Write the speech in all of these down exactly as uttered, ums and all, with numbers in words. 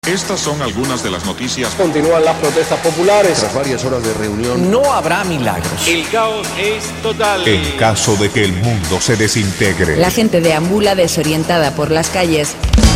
Estas son algunas de las noticias. Continúan las protestas populares. Tras varias horas de reunión, no habrá milagros. El caos es total. En caso de que el mundo se desintegre. La gente deambula desorientada por las calles.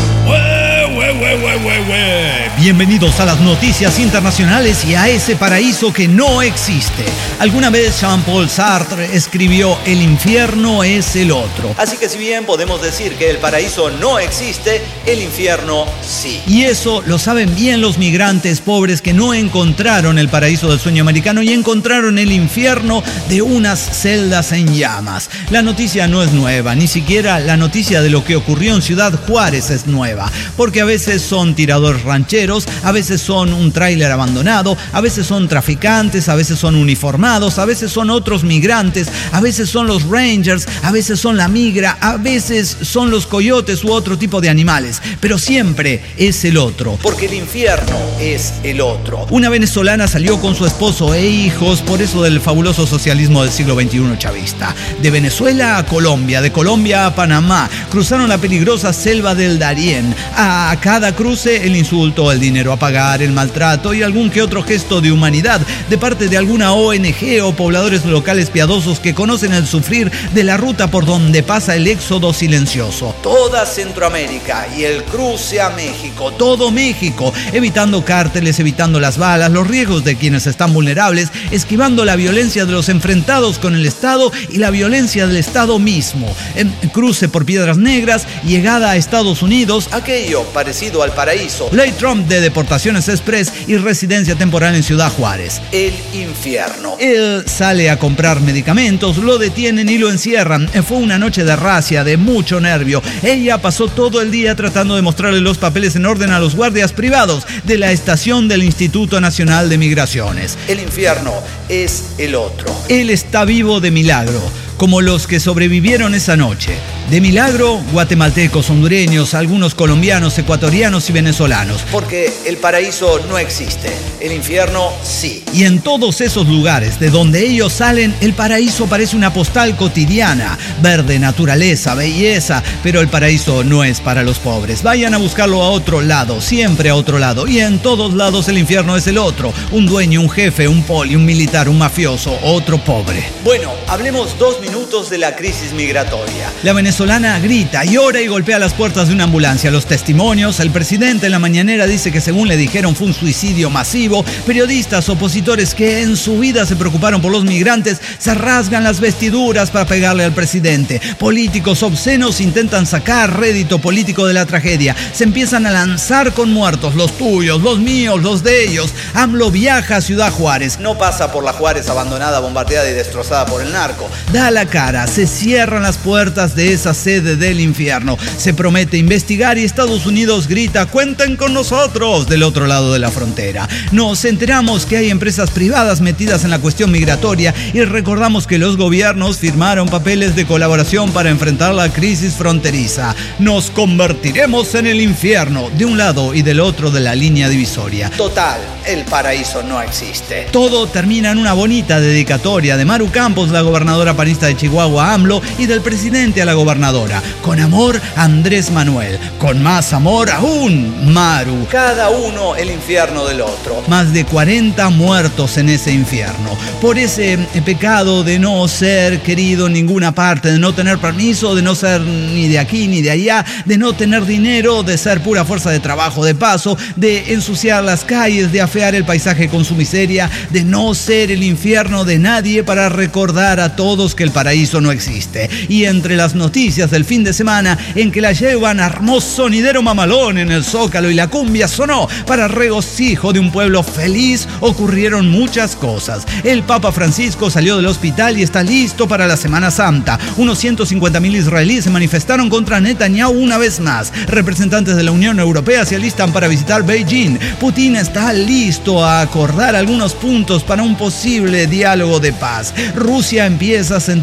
¡Ue, ue, ue, ue, ue, ue! Bienvenidos a las noticias internacionales y a ese paraíso que no existe. Alguna vez Jean-Paul Sartre escribió: el infierno es el otro. Así que si bien podemos decir que el paraíso no existe, el infierno sí. Y eso lo saben bien los migrantes pobres que no encontraron el paraíso del sueño americano y encontraron el infierno de unas celdas en llamas. La noticia no es nueva, ni siquiera la noticia de lo que ocurrió en Ciudad Juárez es nueva, porque a veces son tiradores rancheros, a veces son un tráiler abandonado, a veces son traficantes, a veces son uniformados, a veces son otros migrantes, a veces son los rangers, a veces son la migra, a veces son los coyotes u otro tipo de animales, pero siempre es el otro. Porque el infierno es el otro. Una venezolana salió con su esposo e hijos por eso del fabuloso socialismo del siglo veintiuno chavista. De Venezuela a Colombia, de Colombia a Panamá, cruzaron la peligrosa selva del Darién. A cada cruce el insulto, el dinero a pagar, el maltrato y algún que otro gesto de humanidad de parte de alguna O N G o pobladores locales piadosos que conocen el sufrir de la ruta por donde pasa el éxodo silencioso. Toda Centroamérica y el cruce a México. Todo México, evitando cárteles, evitando las balas, los riesgos de quienes están vulnerables, esquivando la violencia de los enfrentados con el Estado y la violencia del Estado mismo. En cruce por Piedras Negras, llegada a Estados Unidos, aquello parecido al paraíso. Ley Trump de deportaciones express y residencia temporal en Ciudad Juárez. El infierno. Él sale a comprar medicamentos, lo detienen y lo encierran. Fue una noche de racia, de mucho nervio. Ella pasó todo el día tratando de mostrarle los papeles en orden a los guardias privados de la estación del Instituto Nacional de Migraciones. El infierno es el otro. Él está vivo de milagro, como los que sobrevivieron esa noche. De milagro, guatemaltecos, hondureños, algunos colombianos, ecuatorianos y venezolanos. Porque el paraíso no existe, el infierno sí. Y en todos esos lugares de donde ellos salen, el paraíso parece una postal cotidiana. Verde, naturaleza, belleza, pero el paraíso no es para los pobres. Vayan a buscarlo a otro lado, siempre a otro lado. Y en todos lados el infierno es el otro. Un dueño, un jefe, un poli, un militar, un mafioso, otro pobre. Bueno, hablemos dos minutos de la crisis migratoria. La venezolana grita, llora y golpea las puertas de una ambulancia. Los testimonios, el presidente en la mañanera dice que según le dijeron fue un suicidio masivo. Periodistas, opositores que en su vida se preocuparon por los migrantes se rasgan las vestiduras para pegarle al presidente. Políticos obscenos intentan sacar rédito político de la tragedia. Se empiezan a lanzar con muertos, los tuyos, los míos, los de ellos. AMLO viaja a Ciudad Juárez. No pasa por la Juárez abandonada, bombardeada y destrozada por el narco. Da la cara, se cierran las puertas de esa sede del infierno. Se promete investigar y Estados Unidos grita: cuenten con nosotros, del otro lado de la frontera. Nos enteramos que hay empresas privadas metidas en la cuestión migratoria y recordamos que los gobiernos firmaron papeles de colaboración para enfrentar la crisis fronteriza. Nos convertiremos en el infierno, de un lado y del otro de la línea divisoria. Total, el paraíso no existe. Todo termina en una bonita dedicatoria de Maru Campos, la gobernadora panista de Chihuahua, a AMLO, y del presidente a la gobernadora. Con amor, Andrés Manuel. Con más amor aún, Maru. Cada uno el infierno del otro. Más de cuarenta muertos en ese infierno. Por ese pecado de no ser querido en ninguna parte, de no tener permiso, de no ser ni de aquí ni de allá, de no tener dinero, de ser pura fuerza de trabajo de paso, de ensuciar las calles, de afear el paisaje con su miseria, de no ser el infierno de nadie para recordar a todos que el paraíso no existe. Y entre las noticias del fin de semana en que la llevan armó sonidero mamalón en el Zócalo y la cumbia sonó para regocijo de un pueblo feliz, ocurrieron muchas cosas. El Papa Francisco salió del hospital y está listo para la Semana Santa. Unos ciento cincuenta mil israelíes se manifestaron contra Netanyahu una vez más. Representantes de la Unión Europea se alistan para visitar Beijing. Putin está listo a acordar algunos puntos para un posible diálogo de paz. Rusia empieza a sentir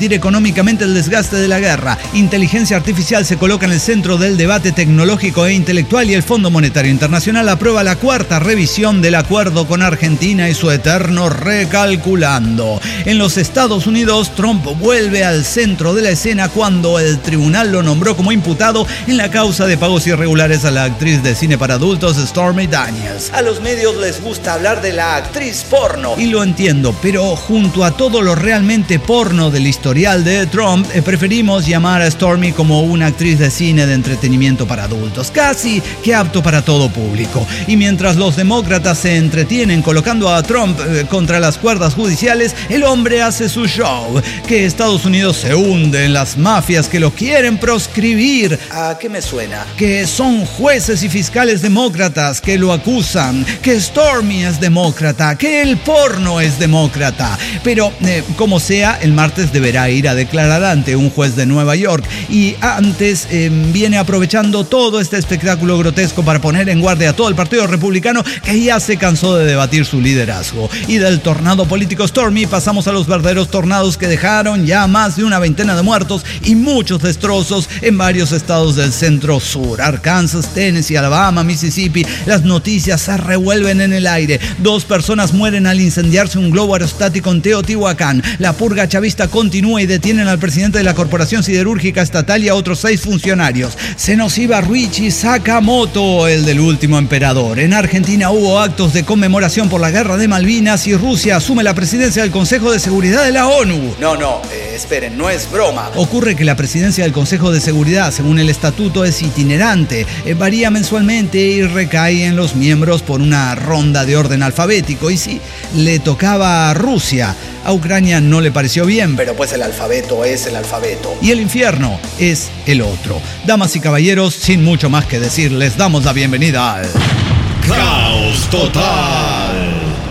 resentir económicamente el desgaste de la guerra. Inteligencia artificial se coloca en el centro del debate tecnológico e intelectual y el Fondo Monetario Internacional aprueba la cuarta revisión del acuerdo con Argentina y su eterno recalculando. En los Estados Unidos, Trump vuelve al centro de la escena cuando el tribunal lo nombró como imputado en la causa de pagos irregulares a la actriz de cine para adultos Stormy Daniels. A los medios les gusta hablar de la actriz porno. Y lo entiendo, pero junto a todo lo realmente porno del historial de Trump, eh, preferimos llamar a Stormy como una actriz de cine de entretenimiento para adultos, casi que apto para todo público. Y mientras los demócratas se entretienen colocando a Trump eh, contra las cuerdas judiciales, el hombre hace su show. Que Estados Unidos se hunde en las mafias que lo quieren proscribir. ¿A qué me suena? Que son jueces y fiscales demócratas que lo acusan, que Stormy es demócrata, que el porno es demócrata. Pero, eh, como sea, el martes deberá ir a declarar ante un juez de Nueva York. Y antes eh, viene aprovechando todo este espectáculo grotesco para poner en guardia a todo el Partido Republicano, que ya se cansó de debatir su liderazgo. Y del tornado político Stormy pasamos a los verdaderos tornados que dejaron ya más de una veintena de muertos y muchos destrozos en varios estados del centro sur. Arkansas, Tennessee, Alabama, Mississippi. Las noticias se revuelven en el aire. Dos personas mueren al incendiarse un globo aerostático en Teotihuacán. La purga chavista continúa y detienen al presidente de la Corporación Siderúrgica Estatal y a otros seis funcionarios. Se nos iba Ruichi Sakamoto, el del último emperador. En Argentina hubo actos de conmemoración por la guerra de Malvinas y Rusia asume la presidencia del Consejo de Seguridad de la ONU. No, no, eh, esperen, no es broma. Ocurre que la presidencia del Consejo de Seguridad, según el estatuto, es itinerante, eh, varía mensualmente y recae en los miembros por una ronda de orden alfabético. Y sí, le tocaba a Rusia. A Ucrania no le pareció bien, pero pues el alfabeto es el alfabeto. Y el infierno es el otro. Damas y caballeros, sin mucho más que decir, les damos la bienvenida al Caos Total.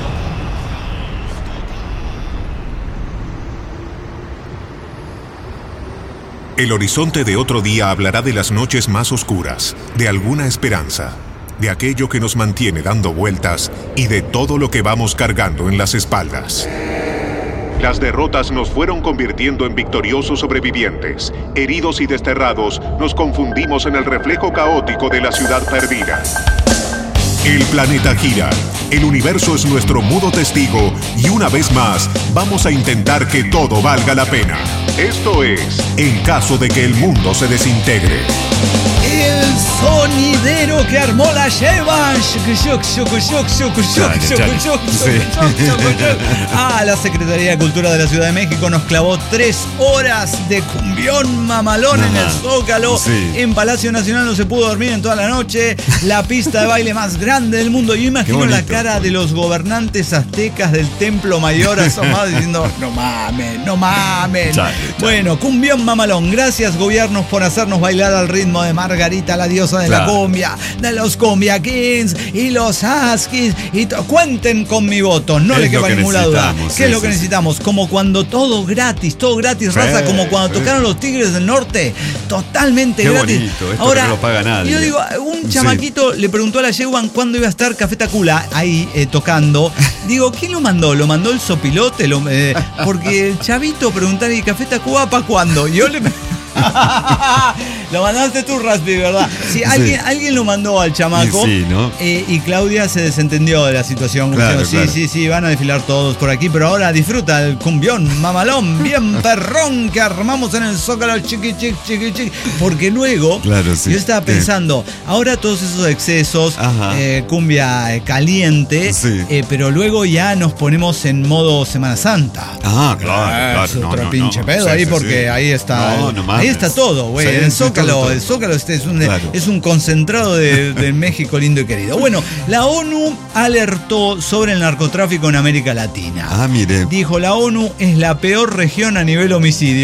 El horizonte de otro día hablará de las noches más oscuras, de alguna esperanza, de aquello que nos mantiene dando vueltas y de todo lo que vamos cargando en las espaldas. Las derrotas nos fueron convirtiendo en victoriosos sobrevivientes. Heridos y desterrados, nos confundimos en el reflejo caótico de la ciudad perdida. El planeta gira, el universo es nuestro mudo testigo y una vez más vamos a intentar que todo valga la pena. Esto es, en caso de que el mundo se desintegre. El sonidero que armó la lleva. Ah, la Secretaría de Cultura de la Ciudad de México nos clavó tres horas de cumbión mamalón en el Zócalo. Sí. En Palacio Nacional no se pudo dormir en toda la noche. La pista de baile más grande del mundo. Yo imagino la cara de los gobernantes aztecas del Templo Mayor asomados diciendo: no mamen, no mamen. Chale, chale. Bueno, cumbión mamalón. Gracias, gobiernos, por hacernos bailar al ritmo de Margarita, la diosa de claro. la cumbia, de los Cumbia Kings y los Huskies. Y to- cuenten con mi voto, no es le quepa ninguna duda. ¿Qué sí, es lo sí, que sí. necesitamos? Como cuando todo gratis, todo gratis, sí, raza, como cuando sí. tocaron los Tigres del Norte, totalmente Qué gratis. Bonito, esto ahora que no lo paga nadie. Yo digo, un chamaquito sí. le preguntó a la Yeguan cuándo iba a estar Café Tacuba ahí eh, tocando. Digo, ¿quién lo mandó? ¿Lo mandó el sopilote? Lo, eh, porque el chavito preguntaba, ¿y Café Tacuba para cuándo? Yo le... Lo mandaste tú, Raspi, ¿verdad? Sí, alguien, sí. alguien lo mandó al chamaco. Sí, ¿no? eh, y Claudia se desentendió de la situación. Claro, diciendo, sí, claro. sí, sí, van a desfilar todos por aquí, pero ahora disfruta el cumbión mamalón, bien perrón que armamos en el Zócalo, chiqui, chiqui, chiqui, chiqui. Porque luego, claro, sí. yo estaba pensando, ahora todos esos excesos, eh, cumbia eh, caliente, sí. eh, pero luego ya nos ponemos en modo Semana Santa. Ah, claro, claro. Es otro no, pinche no, pedo sí, ahí, sí, porque sí. ahí está. No, el, no mames. ahí está todo, güey. Sí, el sí, Zócalo, todo, todo. el Zócalo este es un, claro. es un concentrado de, de México lindo y querido. Bueno, la ONU alertó sobre el narcotráfico en América Latina. Ah, mire. Dijo, la ONU es la peor región a nivel homicidio.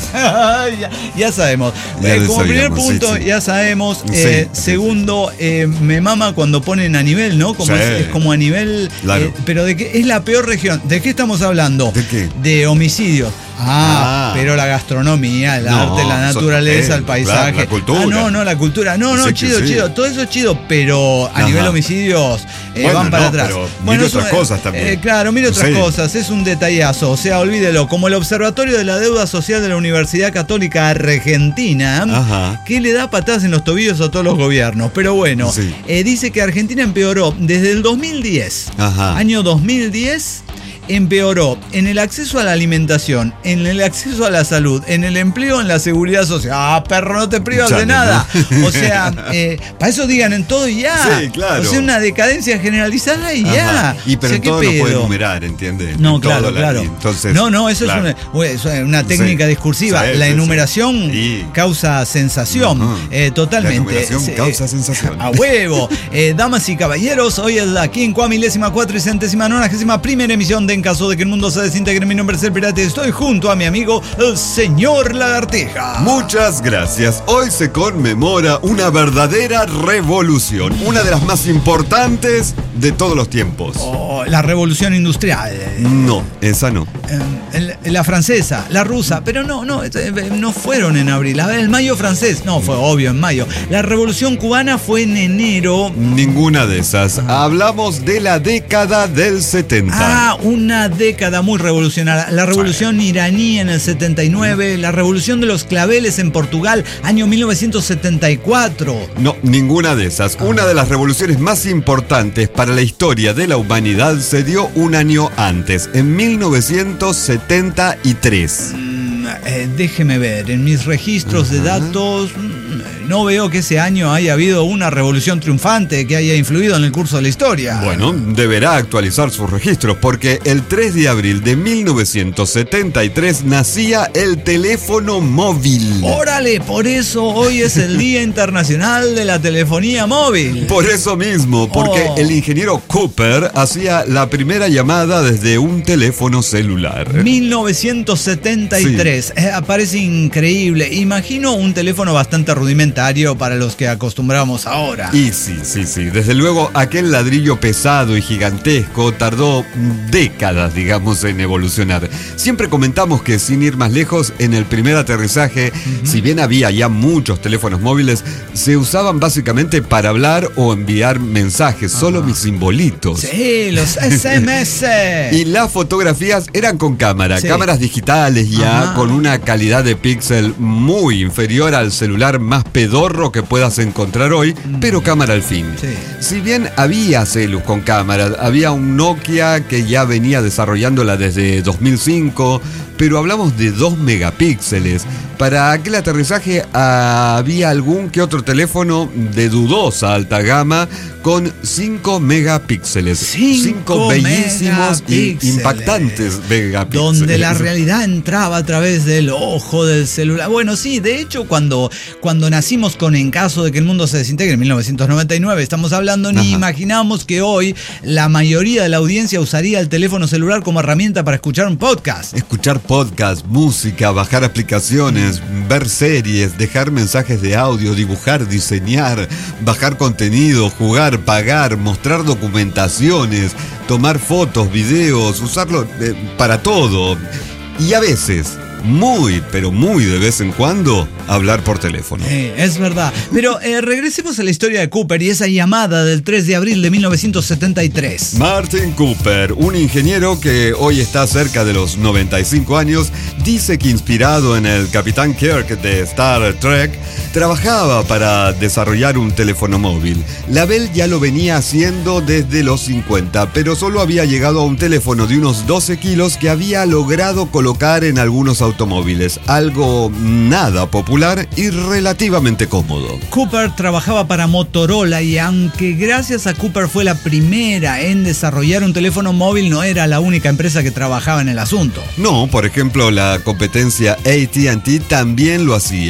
ya, ya sabemos. Ya Eh, como sabíamos, primer punto, sí, sí. ya sabemos. Sí, Eh, sí, segundo, eh, me mama cuando ponen a nivel, ¿no? Como Sí. es, es como a nivel. Claro. eh, pero de qué es la peor región. ¿De qué estamos hablando? ¿De qué? De homicidios. Ah, Ah. pero la gastronomía, el No, arte, la eso- naturaleza, eh, el paisaje. claro, la cultura. Ah, no, no, la cultura. No, no, Sí que chido, sí. chido. Todo eso es chido, pero a Ajá. nivel homicidios eh, Bueno, van para no, atrás. pero mire es otras un- cosas también. eh, claro, mire otras Sí. cosas. Es un detallazo. O sea, olvídelo. Como el Observatorio de la Deuda Social de la Universidad Católica Argentina, Ajá. que le da patadas en los tobillos a todos los gobiernos. Pero bueno, Sí. eh, dice que Argentina empeoró desde el dos mil diez. Ajá. Año dos mil diez. Empeoró en el acceso a la alimentación, en el acceso a la salud, en el empleo, en la seguridad social. Ah, perro, no te privas Chale, de nada. ¿no? O sea, eh, para eso digan en todo y ya. Sí, claro. O sea, una decadencia generalizada y ya. Ajá. Y pero O sea, en ¿qué todo lo puede pedo? enumerar, ¿entiendes? No, En claro, todo la- claro. Entonces, no, no, eso claro. es, una, eso es una técnica Sí. discursiva. Sí, la sí, enumeración sí. causa sensación. Ajá. Eh, totalmente. La enumeración Sí, causa eh, sensación. A huevo. Eh, damas y caballeros, hoy es la quincuamilésima cuatro y centésima nonagésima primera emisión de En Caso de que el Mundo se desintegre. Mi nombre es El Pirata y estoy junto a mi amigo, el señor Lagartija. Muchas gracias. Hoy se conmemora una verdadera revolución, una de las más importantes de todos los tiempos. Oh, la revolución industrial. No, esa no. Eh, el- la francesa, la rusa, pero no, no, eh, no fueron en abril. A ver, el mayo francés, no, fue obvio en mayo. La revolución cubana fue en enero. Ninguna de esas. Hablamos de la década del setenta. Ah, una década muy revolucionaria. La revolución iraní en el setenta y nueve, la revolución de los claveles en Portugal, año mil novecientos setenta y cuatro. No, ninguna de esas. Una de las revoluciones más importantes para la historia de la humanidad se dio un año antes, en mil novecientos setenta y tres. Mm, eh, déjeme ver, en mis registros de datos mm, no veo que ese año haya habido una revolución triunfante que haya influido en el curso de la historia. Bueno, deberá actualizar sus registros porque el tres de abril de mil novecientos setenta y tres nacía el teléfono móvil. Órale, por eso hoy es el Día Internacional de la Telefonía Móvil. Por eso mismo, porque Oh. el ingeniero Cooper hacía la primera llamada desde un teléfono celular. mil novecientos setenta y tres, eh, parece increíble. Imagino un teléfono bastante rudimentario para los que acostumbramos ahora. Y sí, sí, sí. Desde luego, aquel ladrillo pesado y gigantesco tardó décadas, digamos, en evolucionar. Siempre comentamos que, sin ir más lejos, en el primer aterrizaje, uh-huh. si bien había ya muchos teléfonos móviles, se usaban básicamente para hablar o enviar mensajes, uh-huh. solo mis simbolitos. Sí, los ese eme ese. Y las fotografías eran con cámara, sí. cámaras digitales ya, uh-huh. con una calidad de píxel muy inferior al celular más pedorro que puedas encontrar hoy, mm. pero cámara al fin. Sí. Si bien había celus con cámara, había un Nokia que ya venía desarrollándola desde dos mil cinco, pero hablamos de dos megapíxeles. Para aquel aterrizaje había algún que otro teléfono de dudosa alta gama con cinco megapíxeles. cinco bellísimos e impactantes megapíxeles. Donde la realidad entraba a través del ojo del celular. Bueno, sí, de hecho, cuando, cuando nacimos con En Caso de que el Mundo se desintegre en mil novecientos noventa y nueve, estamos hablando, Ajá. ni imaginamos que hoy la mayoría de la audiencia usaría el teléfono celular como herramienta para escuchar un podcast. Escuchar podcast, música, bajar aplicaciones, ver series, dejar mensajes de audio, dibujar, diseñar, bajar contenido, jugar, pagar, mostrar documentaciones, tomar fotos, videos, usarlo eh, para todo. Y a veces, muy, pero muy de vez en cuando, hablar por teléfono. Eh, es verdad. Pero eh, regresemos a la historia de Cooper y esa llamada del tres de abril de mil novecientos setenta y tres. Martin Cooper, un ingeniero que hoy está cerca de los noventa y cinco años, dice que inspirado en el Capitán Kirk de Star Trek, trabajaba para desarrollar un teléfono móvil. La Bell ya lo venía haciendo desde los cincuenta, pero solo había llegado a un teléfono de unos doce kilos que había logrado colocar en algunos automóviles, algo nada popular y relativamente cómodo. Cooper trabajaba para Motorola y aunque gracias a Cooper fue la primera en desarrollar un teléfono móvil, no era la única empresa que trabajaba en el asunto. No, por ejemplo, la competencia A T and T también lo hacía.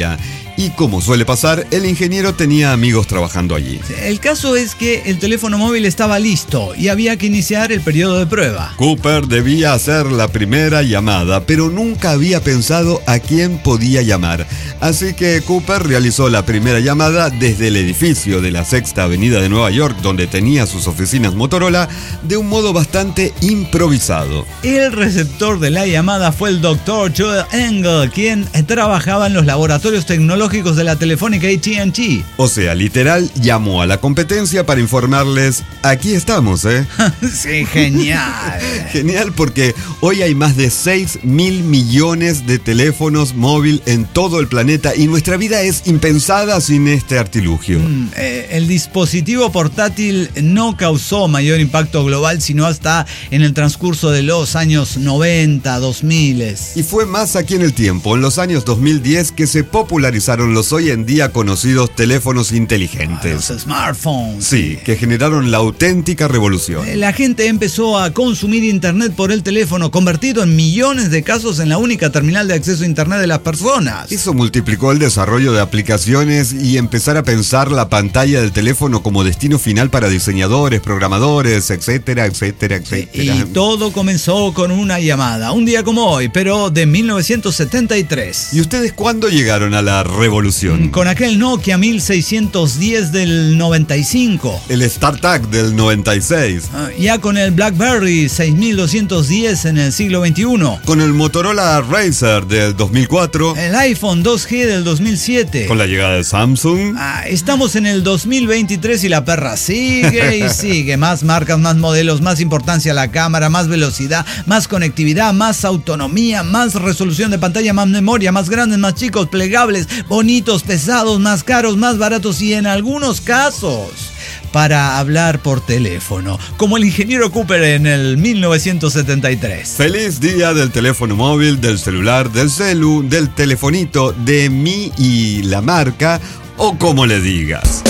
Y como suele pasar, el ingeniero tenía amigos trabajando allí. El caso es que el teléfono móvil estaba listo y había que iniciar el periodo de prueba. Cooper debía hacer la primera llamada, pero nunca había pensado a quién podía llamar. Así que Cooper realizó la primera llamada desde el edificio de la Sexta Avenida de Nueva York, donde tenía sus oficinas Motorola, de un modo bastante improvisado. El receptor de la llamada fue el doctor Joel Engel, quien trabajaba en los laboratorios tecnológicos de la telefónica A T and T. O sea, literal, llamó a la competencia para informarles, aquí estamos, ¿eh? Sí, genial. Genial, porque hoy hay más de seis mil millones de teléfonos móvil en todo el planeta y nuestra vida es impensada sin este artilugio. Mm, eh, el dispositivo portátil no causó mayor impacto global, sino hasta en el transcurso de los años noventa, dos mil. Y fue más aquí en el tiempo, en los años dos mil diez, que se popularizaron los hoy en día conocidos teléfonos inteligentes. Los smartphones. Sí, que generaron la auténtica revolución. La gente empezó a consumir internet por el teléfono, convertido en millones de casos en la única terminal de acceso a internet de las personas. Eso multiplicó el desarrollo de aplicaciones y empezar a pensar la pantalla del teléfono como destino final para diseñadores, programadores, etcétera, etcétera, etcétera. Y todo comenzó con una llamada, un día como hoy, pero de mil novecientos setenta y tres. ¿Y ustedes cuándo llegaron a la revolución? Con aquel Nokia mil seiscientos diez del noventa y cinco. El StarTAC del noventa y seis. Ah, ya con el BlackBerry seis mil doscientos diez en el siglo veintiuno. Con el Motorola Razr del dos mil cuatro. El iPhone dos G del dos mil siete. Con la llegada de Samsung. Ah, estamos en el dos mil veintitrés y la perra sigue y sigue. Más marcas, más modelos, más importancia a la cámara, más velocidad, más conectividad, más autonomía, más resolución de pantalla, más memoria, más grandes, más chicos, plegables, bonitos, pesados, más caros, más baratos y en algunos casos para hablar por teléfono, como el ingeniero Cooper en el mil novecientos setenta y tres. Feliz día del teléfono móvil, del celular, del celu, del telefonito, de mí y la marca, o como le digas.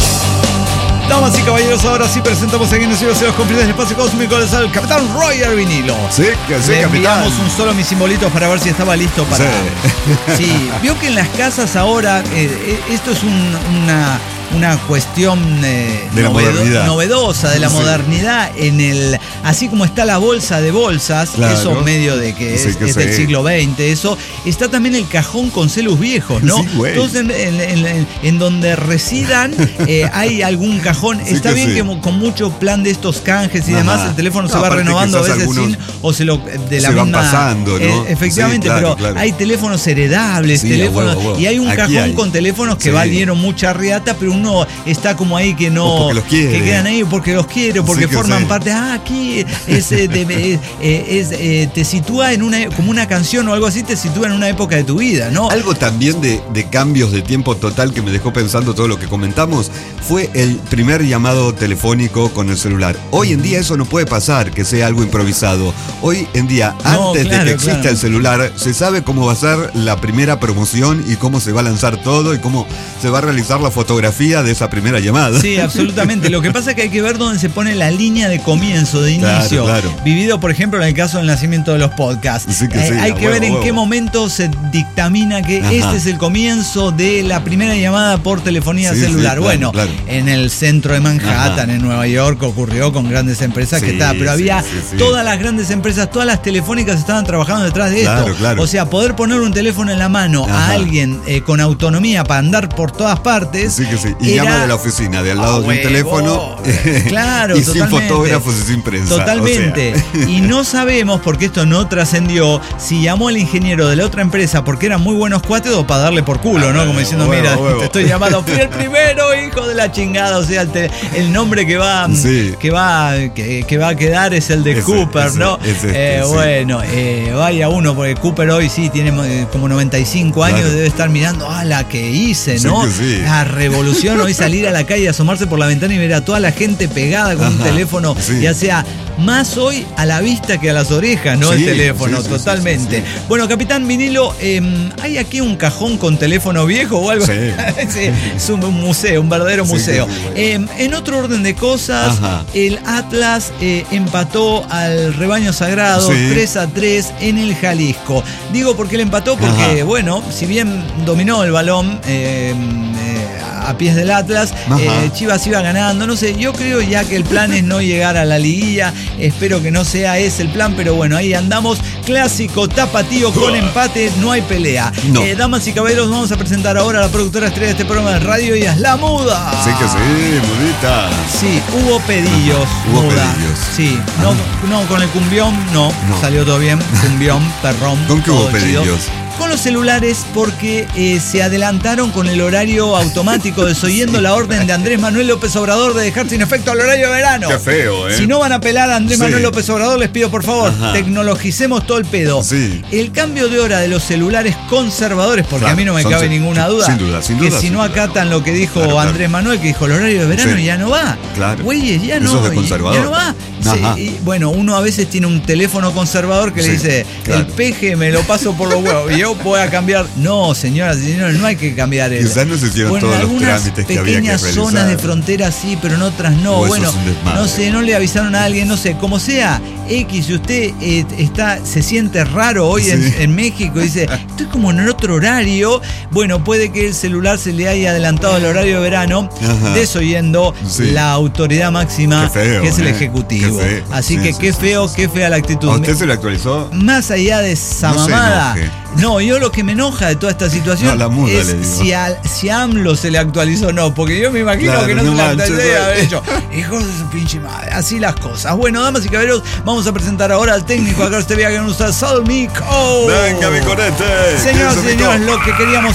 Damas y caballeros, ahora sí presentamos aquí en los cielos cumplidos del espacio cósmico al Capitán Roy Arvinilo. Sí, que sí, Le capitán. enviamos un solo mis simbolitos para ver si estaba listo para... Sí. Sí, vio que en las casas ahora, eh, esto es un, una... una cuestión eh, de la novedo- modernidad. novedosa de la Sí. modernidad en el así como está la bolsa de bolsas, Claro. eso medio de que Sí, es, que es sí. del siglo veinte, eso está también el cajón con celus viejos, ¿no? Sí, güey. Entonces en, en- en- en donde residan eh, hay algún cajón. Sí, está que bien sí. que con mucho plan de estos canjes y Ajá. demás el teléfono No, se va aparte renovando a quizás veces algunos sin o se lo de la se van misma pasando, ¿no? eh, efectivamente, Sí, claro, pero claro. hay teléfonos heredables, Sí, a teléfonos huevo, a huevo. y hay un Aquí cajón hay. con teléfonos que Sí. valieron mucha riata, pero uno está como ahí que no, O porque los quiere. que quedan ahí porque los quiero, porque Sí, que forman sí. parte. Ah, aquí es, eh, de- eh, eh, es, eh, te sitúa en una como una canción o algo así, te sitúa en una época de tu vida, ¿no? Algo también de, de cambios de tiempo total que me dejó pensando todo lo que comentamos fue el primer llamado telefónico con el celular. Hoy en día eso no puede pasar, que sea algo improvisado. Hoy en día, No, antes claro, de que exista claro. el celular, se sabe cómo va a ser la primera promoción y cómo se va a lanzar todo y cómo se va a realizar la fotografía de esa primera llamada. Sí, absolutamente. Lo que pasa es que hay que ver dónde se pone la línea de comienzo, de Claro, inicio. claro. Vivido, por ejemplo, en el caso del nacimiento de los podcasts. Sí que Eh, sí, hay a que huevo, ver en huevo. qué momento se dictamina que Ajá. este es el comienzo de la primera llamada por telefonía Sí, sí, celular. claro, bueno, claro. en el centro de Manhattan, Ajá. en Nueva York, ocurrió con grandes empresas que Sí, está, pero sí, había sí, sí. todas las grandes empresas, todas las telefónicas estaban trabajando detrás de Claro, esto. claro. O sea, poder poner un teléfono en la mano a Ajá. alguien eh, con autonomía para andar por todas partes. Sí que sí. Y era- llama de la oficina, de al lado Ah, de un huevo. teléfono. Claro, y sin totalmente. fotógrafos y sin prensa. Totalmente. O sea. Y no sabemos, porque esto no trascendió, si llamó al ingeniero de la otra empresa porque eran muy buenos cuates o para darle por culo, Ah, ¿no? Como huevo, diciendo, huevo, mira, huevo. te estoy llamando, fui el primero, hijo de la chingada. O sea, el, te- el nombre que va, Sí. que va, que, que va a quedar es el de Ese, Cooper, ese, ¿no? es este, Eh, sí. Bueno, eh, vaya uno, porque Cooper hoy sí tiene eh, como noventa y cinco años, Claro. debe estar mirando, ah, la que hice, Sí ¿no? que sí. La revolución emoción hoy salir a la calle, asomarse por la ventana y ver a toda la gente pegada con Ajá, un teléfono, sí. ya sea más hoy a la vista que a las orejas, ¿no? Sí, el teléfono, sí, sí, totalmente. Sí, sí, sí. Bueno, Capitán Vinilo, eh, ¿hay aquí un cajón con teléfono viejo o algo? Sí. sí, es un museo, un verdadero museo. Sí, sí, sí, eh, en otro orden de cosas, Ajá. el Atlas eh, empató al rebaño sagrado sí. tres a tres en el Jalisco. Digo porque él empató porque, Ajá. bueno, si bien dominó el balón eh, eh, a pies del Atlas, eh, Chivas iba ganando, no sé, yo creo ya que el plan es no llegar a la liguilla, espero que no sea ese el plan, pero bueno, ahí andamos, clásico tapatío con empate, no hay pelea. No. Eh, damas y caballeros, vamos a presentar ahora a la productora estrella de este programa de radio, y es La Muda. Sí que sí, mudita. Sí, hubo pedillos, hubo Muda. pedillos. Sí, no, no, con el cumbión, no, no, salió todo bien, cumbión, perrón. ¿Con qué hubo pedillos? Chido. Con los celulares porque eh, se adelantaron con el horario automático, desoyendo la orden de Andrés Manuel López Obrador de dejar sin efecto el horario de verano. Qué feo, ¿eh? Si no van a apelar a Andrés sí. Manuel López Obrador, les pido por favor, Ajá. tecnologicemos todo el pedo. Sí. El cambio de hora de los celulares conservadores, porque claro, a mí no me cabe se... ninguna duda, sin duda, sin duda, que si no acatan duda. lo que dijo claro, Andrés claro. Manuel, que dijo el horario de verano sí. ya no va. Claro. Güeyes, ya no, Eso es de conservador. ya no va. Sí, y, bueno, uno a veces tiene un teléfono conservador que sí, le dice, claro. el peje me lo paso por los huevos y yo voy a cambiar. No, señoras y señores, no hay que cambiar eso. Quizás no se hicieron bueno, todos los trámites que había que realizar. Pequeñas zonas de frontera sí, pero en otras no. O bueno, no sé, no le avisaron a alguien, no sé, como sea, X, si usted eh, está, se siente raro hoy sí. en, en México y dice, estoy como en otro horario, bueno, puede que el celular se le haya adelantado el horario de verano, Ajá. desoyendo sí. la autoridad máxima, feo, que es el eh. Ejecutivo. Así sí, que sí, qué sí, feo, sí, qué fea la actitud. ¿A usted se le actualizó? Más allá de esa no mamada. No, yo lo que me enoja de toda esta situación no, la muda, es le digo. Si, a, si a AMLO se le actualizó o no, porque yo me imagino claro, que no, no se le actualizó y haber hecho, hijos de su pinche madre, así las cosas. Bueno, damas y caballeros, vamos a presentar ahora al técnico acá este viaje que nos usa Salmico. Venga, mi conete. Señoras y señores, lo que queríamos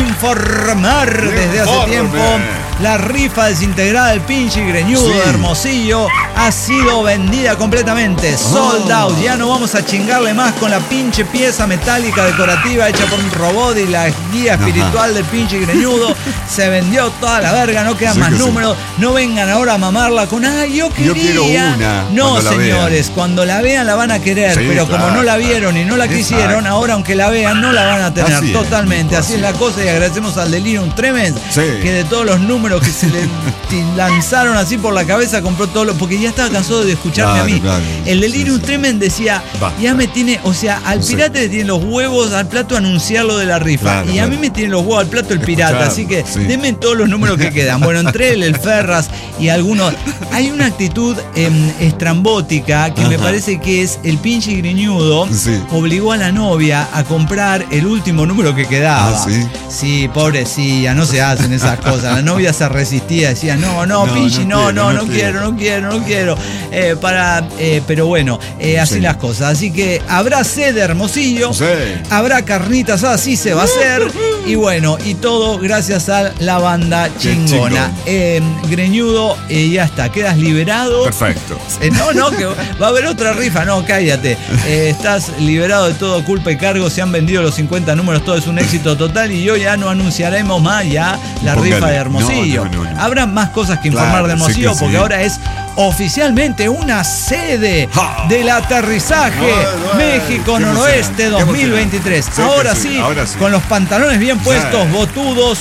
informar desde hace tiempo, la rifa desintegrada del pinche greñudo sí. de Hermosillo ha sido vendida completamente, sold oh. out. Ya no vamos a chingarle más con la pinche pieza metálica decorativa hecha por un robot y la guía espiritual Ajá. del pinche greñudo. Se vendió toda la verga, no quedan sí más números. Sí. No vengan ahora a mamarla con, ah, yo quería. Yo quiero una. No, señores, cuando la vean la van a querer, sí, pero claro, como no la vieron y no la quisieron, Exacto. ahora aunque la vean no la van a tener. Así totalmente. Es, así es la cosa, y agradecemos al Delirium Tremens sí. que de todos los números que se le lanzaron así por la cabeza compró todo lo, porque ya estaba cansado de escucharme claro, a mí. Claro, el Delirium sí, sí. Tremens decía, Basta. ya me tiene, o sea, al no pirata sé. le tienen los huevos al plato anunciar lo de la rifa. Claro, y a claro. mí me tienen los huevos al plato el pirata. Escuchado, así que sí. denme todos los números que quedan. Bueno, entre él, el Ferraz y algunos. Hay una actitud eh, estrambótica que Ajá. me parece que es el pinche griñudo sí. obligó a la novia a comprar el último número que quedaba. Ah, sí. Sí, pobrecilla, no se hacen esas cosas. La novia se resistía, decía, no, no, no pinche, no, no, no, no, no quiero, no quiero, no quiero. Eh, para, eh, pero bueno, eh, así sí. las cosas. Así que habrá sede Hermosillo, sí. habrá carnitas, así se va a hacer. Y bueno, y todo gracias a la banda chingona. Eh, greñudo, eh, ya está, quedas liberado. Perfecto. Eh, no, no, que va a haber otra rifa, no, cállate. Eh, estás liberado de todo culpa y cargo, se han vendido los cincuenta números, todo es un éxito total y yo ya no anunciaremos más ya la Póngale. rifa de Hermosillo. No, no, no, no. Habrá más cosas que informar claro, de Hermosillo sí porque sí. ahora es oficialmente una sede ha. del aterrizaje no, no, México Noroeste dos mil veintitrés. Sí, ahora, sí, sí, ahora sí, con los pantalones bien puestos, sí. botudos.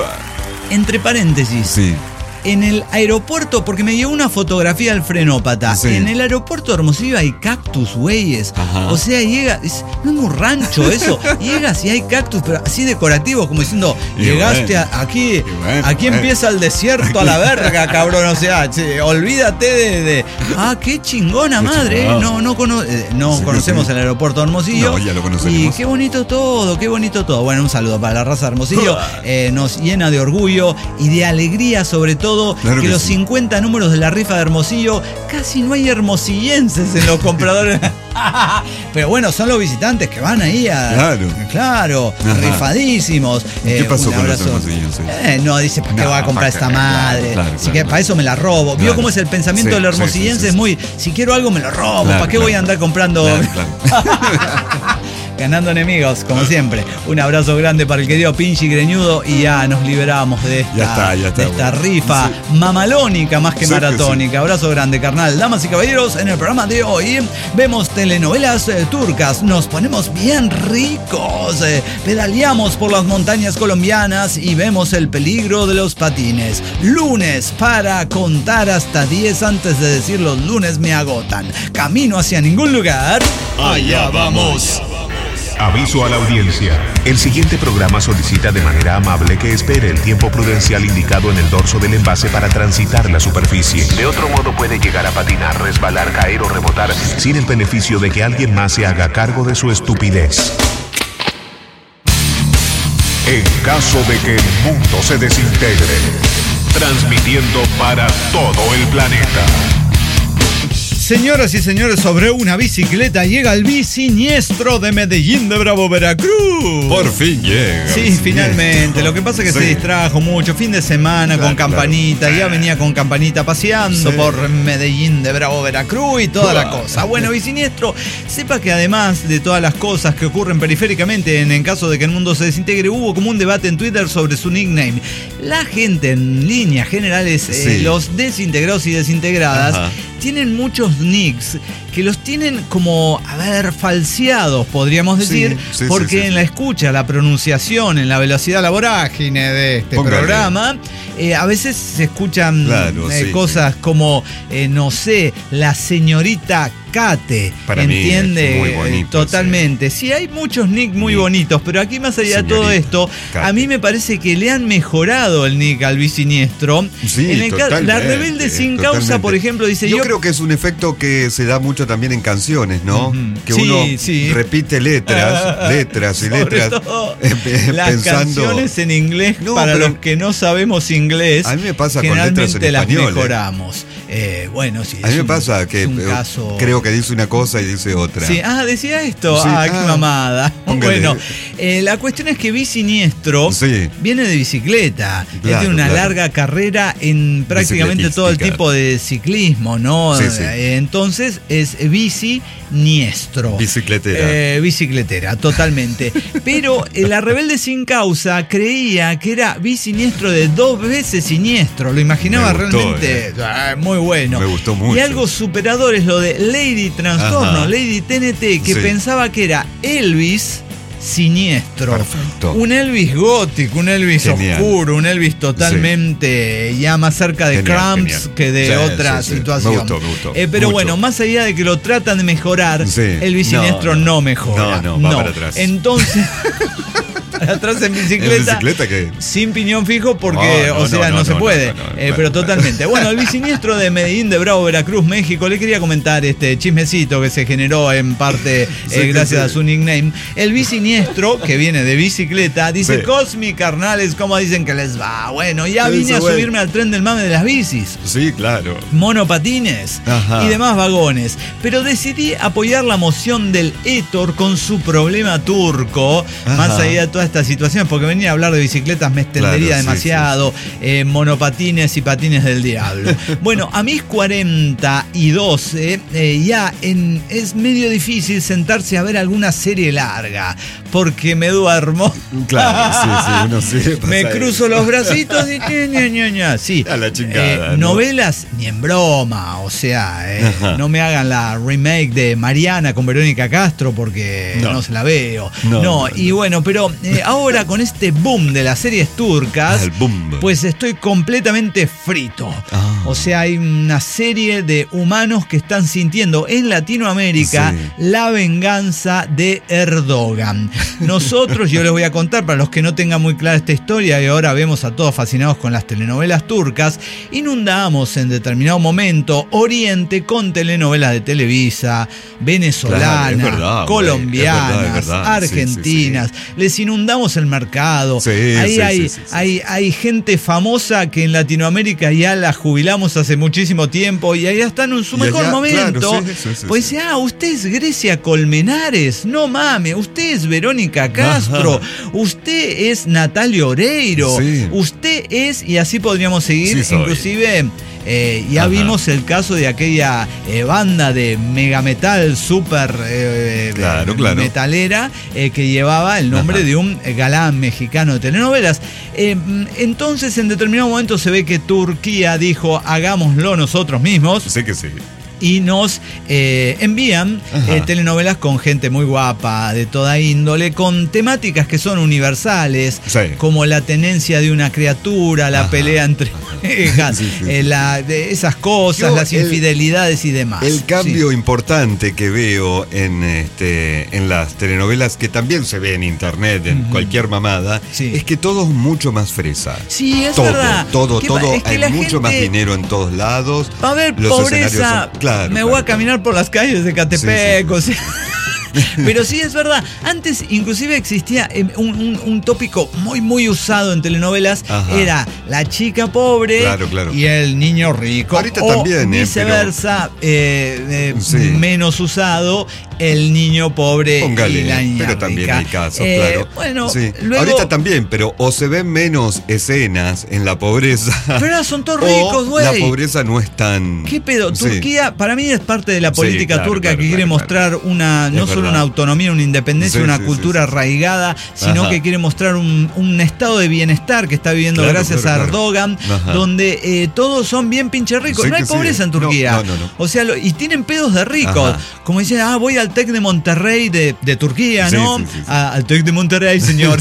Entre paréntesis. Sí. En el aeropuerto, porque me llegó una fotografía del frenópata. Sí. En el aeropuerto de Hermosillo hay cactus, güeyes. O sea, llega, es, no es un rancho eso. Llegas y hay cactus, pero así decorativos, como diciendo, y llegaste bueno, a, aquí, bueno, aquí bueno. empieza el desierto a la verga, cabrón. O sea, sí, olvídate de, de. Ah, qué chingona madre. Qué no, no, cono, eh, no sí, conocemos sí. el aeropuerto de Hermosillo. No, ya lo conocemos. Y qué bonito todo, qué bonito todo. Bueno, un saludo para la raza de Hermosillo. Eh, nos llena de orgullo y de alegría, sobre todo. Claro que, que los sí. cincuenta números de la rifa de Hermosillo, casi no hay hermosillenses en los compradores. Pero bueno, son los visitantes que van ahí a. Claro. Claro, Ajá. rifadísimos. ¿Qué eh, pasó con los hermosillenses? Eh, no, dice, ¿para qué no, voy a comprar esta madre? Claro, claro, si que, para eso me la robo. Claro. ¿Vio cómo es el pensamiento sí, del hermosillense? Sí, sí, sí, es muy, si quiero algo me lo robo. Claro, ¿Para qué claro. voy a andar comprando? Claro, claro. ganando enemigos, como siempre. Un abrazo grande para el querido Pinchi Greñudo y ya nos liberamos de esta, Ya está, ya está, de esta bueno. rifa Sí. mamalónica más que Sí que maratónica. Abrazo grande, carnal. Damas y caballeros, en el programa de hoy vemos telenovelas eh, turcas, nos ponemos bien ricos, eh, pedaleamos por las montañas colombianas y vemos el peligro de los patines. Lunes para contar hasta diez antes de decir los lunes me agotan. Camino hacia ningún lugar. Allá vamos. Aviso a la audiencia. El siguiente programa solicita de manera amable que espere el tiempo prudencial indicado en el dorso del envase para transitar la superficie. De otro modo puede llegar a patinar, resbalar, caer o rebotar sin el beneficio de que alguien más se haga cargo de su estupidez. En caso de que el mundo se desintegre, transmitiendo para todo el planeta. Señoras y señores, sobre una bicicleta llega el bisiniestro de Medellín de Bravo, Veracruz. Por fin llega. Sí, Bisiniestro. finalmente. Lo que pasa es que Sí. se distrajo mucho. Fin de semana Claro, con Campanita. claro. Ya venía con Campanita paseando Sí. por Medellín de Bravo, Veracruz y toda la Claro. cosa. Bueno, bisiniestro, sepa que además de todas las cosas que ocurren periféricamente en, en caso de que el mundo se desintegre, hubo como un debate en Twitter sobre su nickname. La gente en líneas generales, eh, Sí. los desintegrados y desintegradas, Ajá. tienen muchos nicks que los tienen como, a ver, falseados, podríamos Sí, decir, sí, sí, porque sí, sí. en la escucha, la pronunciación, en la velocidad, la vorágine de este Póngale. programa, eh, a veces se escuchan Claro, eh, sí, cosas como, eh, no sé, la señorita Kate, Para mí es ¿entiende? muy bonito, Eh, Totalmente. Sí. hay muchos nick muy Nick. bonitos, pero aquí más allá de todo Señorita esto, Kate. a mí me parece que le han mejorado el nick al bisiniestro. Sí, en el ca- totalmente, la rebelde sin causa, totalmente. por ejemplo, dice yo, yo creo que es un efecto que se da mucho también en canciones, ¿no? Ujú. Que Sí, uno sí. repite letras, letras y Sobre letras, todo eh, eh, las pensando. canciones en inglés, No, para pero- los que no sabemos inglés, A mí me pasa con letras en generalmente las español, eh. mejoramos. Eh, bueno, sí. A mí es me un- pasa que es un eh, caso... creo que dice una cosa y dice otra. Sí, ah, decía esto. Sí, ah, qué ah, mamada. póngale. Bueno, eh, la cuestión es que Bisiniestro Sí. viene de bicicleta. Él Claro, tiene una claro. larga carrera en prácticamente todo el Bicicletística. tipo de ciclismo, ¿no? Sí, sí. Eh, Entonces es bisiniestro. Bicicletera. Eh, bicicletera, totalmente. Pero eh, la rebelde sin causa creía que era bisiniestro de dos veces siniestro. Lo imaginaba Me gustó, realmente ah, muy bueno. Me gustó mucho. Y algo superador es lo de Lady Trastorno, Ajá. Lady T N T, que Sí. pensaba que era Elvis siniestro. Perfecto. Un Elvis gótico, un Elvis Genial. oscuro, un Elvis totalmente ya más cerca de Genial, Cramps genial. que de Sí, otra sí, sí. situación. Me gustó, me gustó. Eh, pero Mucho. bueno, más allá de que lo tratan de mejorar, Sí. Elvis No, siniestro no. no, mejora. No, no, va para atrás. Entonces, para atrás en bicicleta. ¿En bicicleta qué? Sin piñón fijo porque, No, no, o sea, no, no, se no, puede. no, no, no, Eh, no, pero no. totalmente. Bueno, el bisiniestro de Medellín de Bravo, Veracruz, México, le quería comentar este chismecito que se generó en parte Sí, eh, que gracias sí. a su nickname. El bisiniestro, que viene de bicicleta, dice: Sí. Cosmi, carnales, ¿cómo dicen que les va? Bueno, ya ¿Qué vine dice, a güey? subirme al tren del mame de las bicis. Sí, claro. Monopatines Ajá. y demás vagones. Pero decidí apoyar la moción del Héctor con su problema turco, Ajá. más allá de toda esta situación, porque venir a hablar de bicicletas me extendería Claro, sí, demasiado, eh, monopatines y patines del diablo. Bueno, a mis cuarenta y dos eh, eh, ya en, es medio difícil sentarse a ver alguna serie larga, porque me duermo. Claro, sí, sí, uno sí le pasa Me eso. cruzo los bracitos y ña, ña, ña, ña. Sí. A la chingada, Eh, ¿no? Novelas ni en broma, o sea, eh, Ajá. no me hagan la remake de Mariana con Verónica Castro porque no, No. se la veo. No, No, no, y no. bueno, pero eh, ahora con este boom de las series turcas, Ah, el boom. pues estoy completamente frito. Ah. O sea, hay una serie de humanos que están sintiendo en Latinoamérica Sí. la venganza de Erdogan. Nosotros, yo les voy a contar, para los que no tengan muy clara esta historia y ahora vemos a todos fascinados con las telenovelas turcas, inundamos en determinado momento Oriente con telenovelas de Televisa, venezolanas, Claro, es verdad, güey, colombianas, es verdad, es verdad. Sí, sí, argentinas. Les inundamos el mercado. Sí, Ahí sí, hay, sí, sí, sí. hay, hay gente famosa que en Latinoamérica ya la jubilamos hace muchísimo tiempo y allá están en su Y mejor allá, momento. claro, sí, sí, sí, pues sí. ah, usted es Grecia Colmenares, no mames, usted es Verónica Castro, usted es Natalia Oreiro, Sí. usted es, y así podríamos seguir, Sí soy. inclusive Eh, ya Ajá. vimos el caso de aquella eh, banda de mega metal super eh, Claro, eh, claro. metalera eh, que llevaba el nombre Ajá. de un galán mexicano de telenovelas. Eh, entonces, en determinado momento se ve que Turquía dijo, hagámoslo nosotros mismos. Sí que sí. Y nos eh, envían eh, telenovelas con gente muy guapa, de toda índole, con temáticas que son universales, Sí. como la tenencia de una criatura, la Ajá. pelea entre parejas, Sí, sí, eh, sí. la- de esas cosas, Yo, las el- infidelidades y demás. El cambio Sí. importante que veo en, este, en las telenovelas, que también se ve en internet, en Ujú. cualquier mamada, Sí. es que todo es mucho más fresa. Sí, es todo, verdad. todo, ¿Qué todo. pa- es que Hay la mucho más gente- dinero en todos lados. Va a haber Los escenarios pobreza. son- claro, me claro, voy a claro. caminar por las calles de Catepec, Sí, sí. o sea. Pero sí es verdad. Antes inclusive existía eh, un, un- un tópico muy muy usado en telenovelas. Ajá. Era la chica pobre Claro, claro. y el niño rico. Ahorita o también, eh, viceversa, eh, eh, Sí. menos usado, el niño pobre Póngale, y la niña pero también rica. hay casos, Eh, claro. Bueno, Sí. luego. Ahorita también, pero o se ven menos escenas en la pobreza. Pero ahora son todos o ricos, güey. La pobreza no es tan. ¿Qué pedo? Sí. Turquía, para mí es parte de la Sí, política claro, turca claro, que quiere claro, mostrar una, no Es solo verdad. una autonomía, una independencia, Sí, una sí, cultura sí, sí. arraigada, sino Ajá. que quiere mostrar un, un estado de bienestar que está viviendo Claro, gracias claro, a claro. Erdogan, Ajá. donde eh, todos son bien pinche ricos. Sí no hay que sí. pobreza en No, Turquía. no, no, no. O sea, lo- y tienen pedos de ricos. Ajá. Como dicen, ah, voy al Tec de Monterrey de, de Turquía, Sí, ¿no? sí, sí, sí. A- al Tec de Monterrey, señor.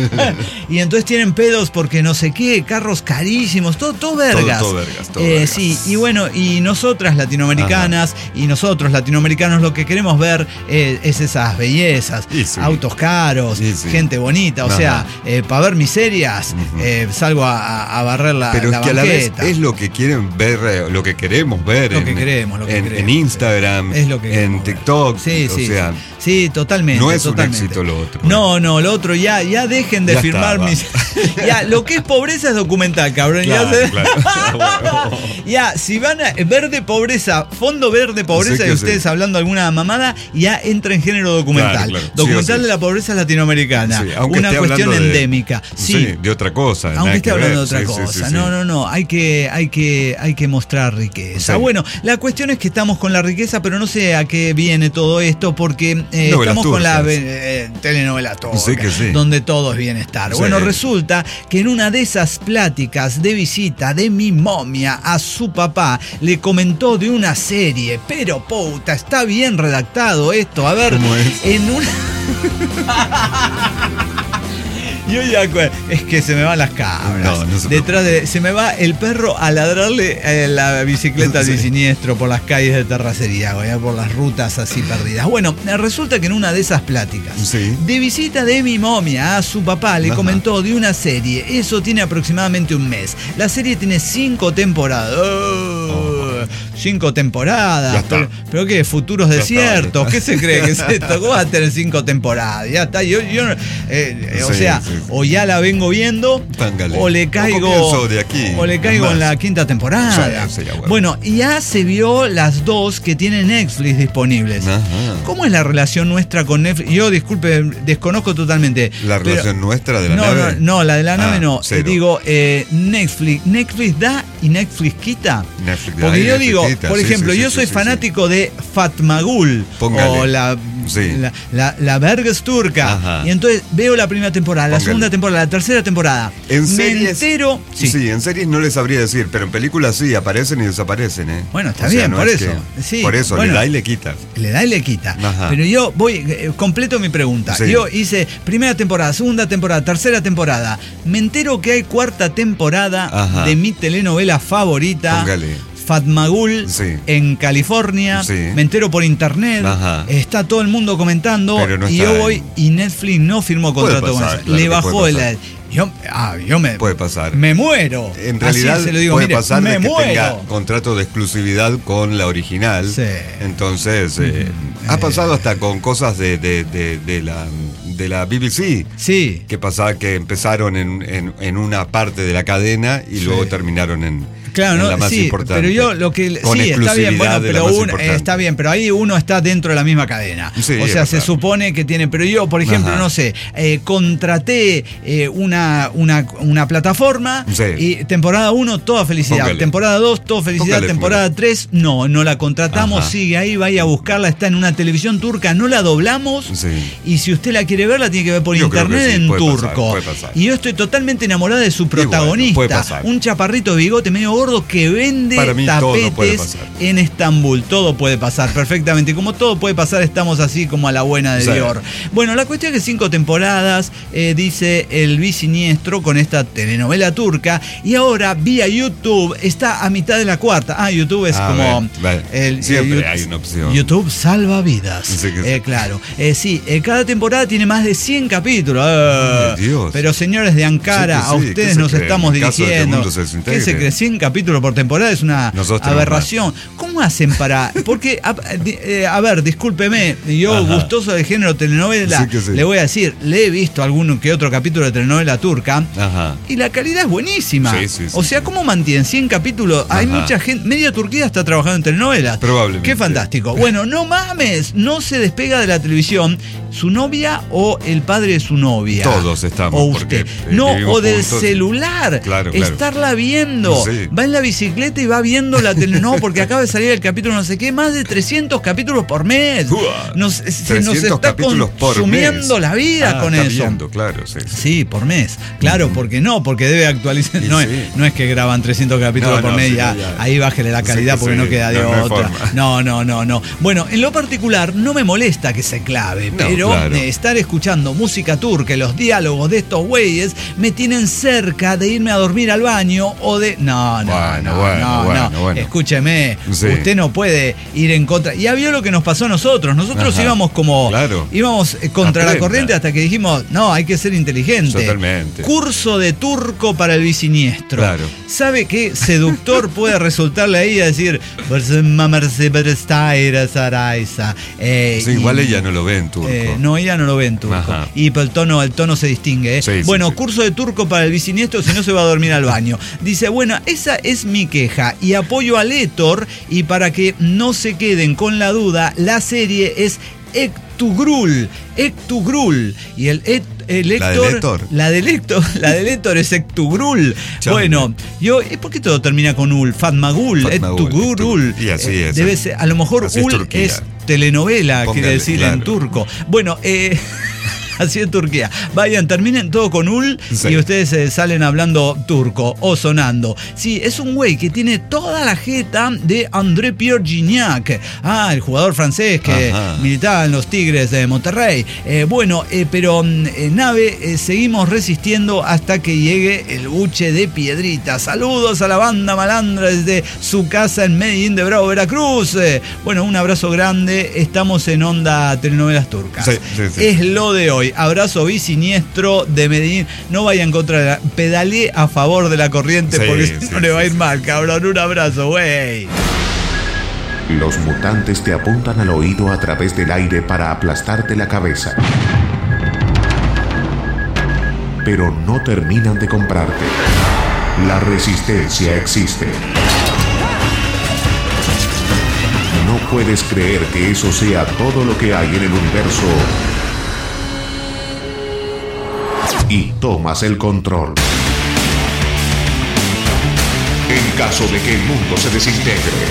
Y entonces tienen pedos porque no sé qué, carros carísimos, todo, todo vergas. todo vergas, todo Eh, vergas. Sí, y bueno, y nosotras latinoamericanas y nosotros latinoamericanos lo que queremos ver eh, es esas bellezas, Y sí. autos caros, Y sí. gente bonita, o Ajá. sea, eh, para ver miserias, Ujú. eh, salgo a, a- a barrer la, Pero la es que a la vez banqueta. es lo que quieren ver, eh, lo que queremos ver Lo en, que queremos, lo que en, queremos, en Instagram, es lo que en queremos ver. TikTok. Sí, o sí, sea, sí. Sí, totalmente. no es un totalmente. éxito lo otro. No, no, lo otro ya, ya dejen de Ya firmar está, mis. Ya, lo que es pobreza es documental, cabrón. Claro, ya, se- claro. Ya, si van a verde pobreza, fondo verde pobreza, Sí y que ustedes sí. hablando alguna mamada, ya entra en género documental. Claro, claro. Sí Documental o sí. de la pobreza latinoamericana. Sí, aunque una esté cuestión hablando de- endémica. Sí. Sí, de otra cosa. nada Aunque esté que hablando de ver. otra Sí, sí, cosa. sí, No, sí. no, no. Hay que, hay que, hay que mostrar riqueza. Sí. Bueno, la cuestión es que estamos con la riqueza, pero no sé a qué viene todo esto, porque eh, Novelas estamos con la turcas. eh, telenovela turca, Sí que sí. donde todo es bienestar. Sí. Bueno, resulta que en una de esas pláticas de visita de mi momia a su papá, le comentó de una serie, pero puta, está bien redactado esto. A ver, ¿Cómo es? en una. Yo ya cu- es que se me van las cabras. No, no se Detrás de se me va el perro a ladrarle eh, la bicicleta Sí. de siniestro por las calles de terracería, güey, por las rutas así perdidas. Bueno, eh, resulta que en una de esas pláticas Sí. de visita de mi momia a su papá le Ajá. comentó de una serie. Eso tiene aproximadamente un mes. La serie tiene cinco temporadas. Oh, Cinco temporadas. Ya está. Pero, pero qué, futuros Ya está, ya desiertos. está. ¿Qué se cree que es esto? ¿Cómo va a tener cinco temporadas? Ya está. Yo, yo eh, eh, o Sí, sea, sí, sí. o ya la vengo viendo, Pángale. o le O caigo. comienzo de aquí, o le caigo más. en la quinta temporada. Sí, sí, ya, bueno. Bueno, ya se vio las dos que tiene Netflix disponibles. Ajá. ¿Cómo es la relación nuestra con Netflix? Yo, disculpe, desconozco totalmente. La pero- relación nuestra de la no, nave. No, no, la de la nave Ah, no. cero. Eh, digo, eh, Netflix. ¿Netflix da y Netflix quita? Netflix da Porque y yo Netflix digo, quita. por Sí, ejemplo, sí, yo sí, soy sí, fanático de Fatmagul. Póngale. O la, Sí. la, la, la Vergas turca. Ajá. Y entonces veo la primera temporada, la Póngale. segunda temporada, la tercera temporada. En Me series. entero. Sí. Sí. en series no les sabría decir, pero en películas sí, aparecen y desaparecen, ¿eh? Bueno, está O sea, bien, no por es eso. que- Sí, por eso, bueno. le da y le quita. Le da y le quita. Ajá. Pero yo voy, eh, completo mi pregunta. Sí. Yo hice primera temporada, segunda temporada, tercera temporada. Me entero que hay cuarta temporada Ajá. de mi telenovela favorita. Póngale. Fatmagul Sí. en California. Sí. Me entero por internet. Ajá. Está todo el mundo comentando. Pero no y está yo en- voy y Netflix no firmó Puede contrato pasar, con eso. claro Le que bajó puede el. pasar. Yo, ah, yo me. Puede pasar. Me muero. En Así realidad se lo digo, puede mire, pasar me de que muero. tenga contrato de exclusividad con la original. Sí. Entonces, eh, Mm, ha eh. pasado hasta con cosas de, de, de, de la, de la B B C. Sí. Que pasaba que empezaron en, en, en una parte de la cadena y Sí. luego terminaron en, Claro, en no, la más sí, importante. pero yo lo que Con sí está bien, bueno, exclusividad de la pero más un- importante. eh, está bien, pero ahí uno está dentro de la misma cadena. Sí, o es sea, se verdad. supone que tiene, pero yo, por ejemplo, Ajá. no sé, eh, contraté eh, una, una, una plataforma Sí. y temporada uno, toda felicidad. Póngale. Temporada dos, toda felicidad. Póngale, temporada tres, no, no la contratamos, Ajá. sigue ahí, vaya a buscarla, está en una televisión turca, no la doblamos. Sí. Y si usted la quiere ver, la tiene que ver por Yo creo internet que sí, en puede pasar, turco. puede pasar. Y yo estoy totalmente enamorada de su bueno, protagonista, puede pasar. un chaparrito de bigote medio gordo que vende Para mí todo puede tapetes pasar. en Estambul. Todo puede pasar perfectamente. Y como todo puede pasar, estamos así como a la buena de Sí. Dior. Bueno, la cuestión es que cinco temporadas, eh, dice el bisiniestro con esta telenovela turca. Y ahora, vía YouTube, está a mitad de la cuarta. Ah, YouTube es Ah, como... bueno, vale. el- Siempre el- hay una opción. YouTube salva vidas. Sí, que sí. Eh, claro. Eh, sí, eh, cada temporada tiene más de cien capítulos. Ah, Ay, Dios. pero señores de Ankara, Sí, que a sí, ¿qué ustedes se nos creen? estamos En caso de que el dirigiendo. mundo se desintegre. ¿Qué se cree? cien capítulos por temporada es una Nosotros tenemos aberración. ¿Cómo hacen para...? Porque, a, di- eh, a ver, discúlpeme, yo Ajá. gustoso del género telenovela, Sí que sí. le voy a decir, le he visto algún que otro capítulo de telenovela turca Ajá. y la calidad es buenísima. Sí, sí, sí, o sea, sí. ¿cómo mantienen cien capítulos? Hay Ajá. mucha gente, media Turquía está trabajando en telenovelas. Probablemente. Qué fantástico. Bueno, no mames, no se despega de la televisión su novia o el padre de su novia. Todos estamos, O porque, usted. eh, no, vivimos o del juntos. celular. Claro, claro. Estarla viendo. Sí. Va en la bicicleta y va viendo la tele. No, porque acaba de salir el capítulo no sé qué, más de trescientos capítulos por mes. Uah, Nos, se nos trescientos está capítulos por consumiendo mes. la vida Ah, con está eso. viendo, claro, sí, sí. Sí, por mes. Claro, porque no, porque debe actualizar. Y No, sí. es, no es que graban trescientos capítulos No, por no, mes, sí, ya, ya. ahí bájele la Sí calidad que porque sí. no queda de No, no hay otra. forma. No, no, no, no. Bueno, en lo particular no me molesta que se clave, No, pero claro. eh, estar escuchando música turca y los diálogos de estos güeyes me tienen cerca de irme a dormir al baño o de. No, no, Bueno, no, bueno, no, bueno, no. bueno. Escúcheme, Sí. usted no puede ir en contra. Ya vio lo que nos pasó a nosotros. Nosotros Ajá. íbamos como. Claro. Íbamos eh, contra la Aprenda. corriente hasta que dijimos, no, hay que ser inteligente. Totalmente. Curso de turco para el bisiniestro. Claro. ¿Sabe qué seductor puede resultarle ahí a decir eh, Sí, y- igual ella no lo ve en turco. eh, no, ella no lo ve en turco. Ajá. Y pero el tono, el tono se distingue. ¿eh? Sí, sí, bueno, sí. curso de turco para el bisiniestro, si no se va a dormir al baño. Dice, bueno, esa es mi queja. Y apoyo a Letor. Y para que no se queden con la duda, la serie es Ektugrul. Ektugrul. Y el et- el ¿La de Héctor, Letor? la de Héctor, la de Héctor es Ektugrul. Chau. Bueno, yo, ¿y por qué todo termina con ul? Fatmagul, Fatmagul, Ektugrul. y así Eh, es. Debe ser, a lo mejor Así es ul Turquía. es telenovela, Póngale, quiere decir en claro. turco. Bueno, eh, así en Turquía. Vayan, terminen todo con ul Sí. y ustedes eh, salen hablando turco o sonando. Sí, es un güey que tiene toda la jeta de André Pierre Gignac. Ah, el jugador francés que Ajá. militaba en los Tigres de Monterrey. Eh, bueno, eh, pero mm, eh, Nave, eh, seguimos resistiendo hasta que llegue el buche de Piedrita. Saludos a la banda malandra desde su casa en Medellín de Bravo, Veracruz. Eh, bueno, un abrazo grande. Estamos en Onda Telenovelas Turcas. Sí, sí, sí. Es lo de hoy. Abrazo bisiniestro de Medellín. No vayan contra la. Pedalé a favor de la corriente Sí, porque sí, si no sí, le va a ir sí. mal, cabrón. Un abrazo, güey. Los mutantes te apuntan al oído a través del aire para aplastarte la cabeza. Pero no terminan de comprarte. La resistencia existe. No puedes creer que eso sea todo lo que hay en el universo. Y tomas el control. En caso de que el mundo se desintegre.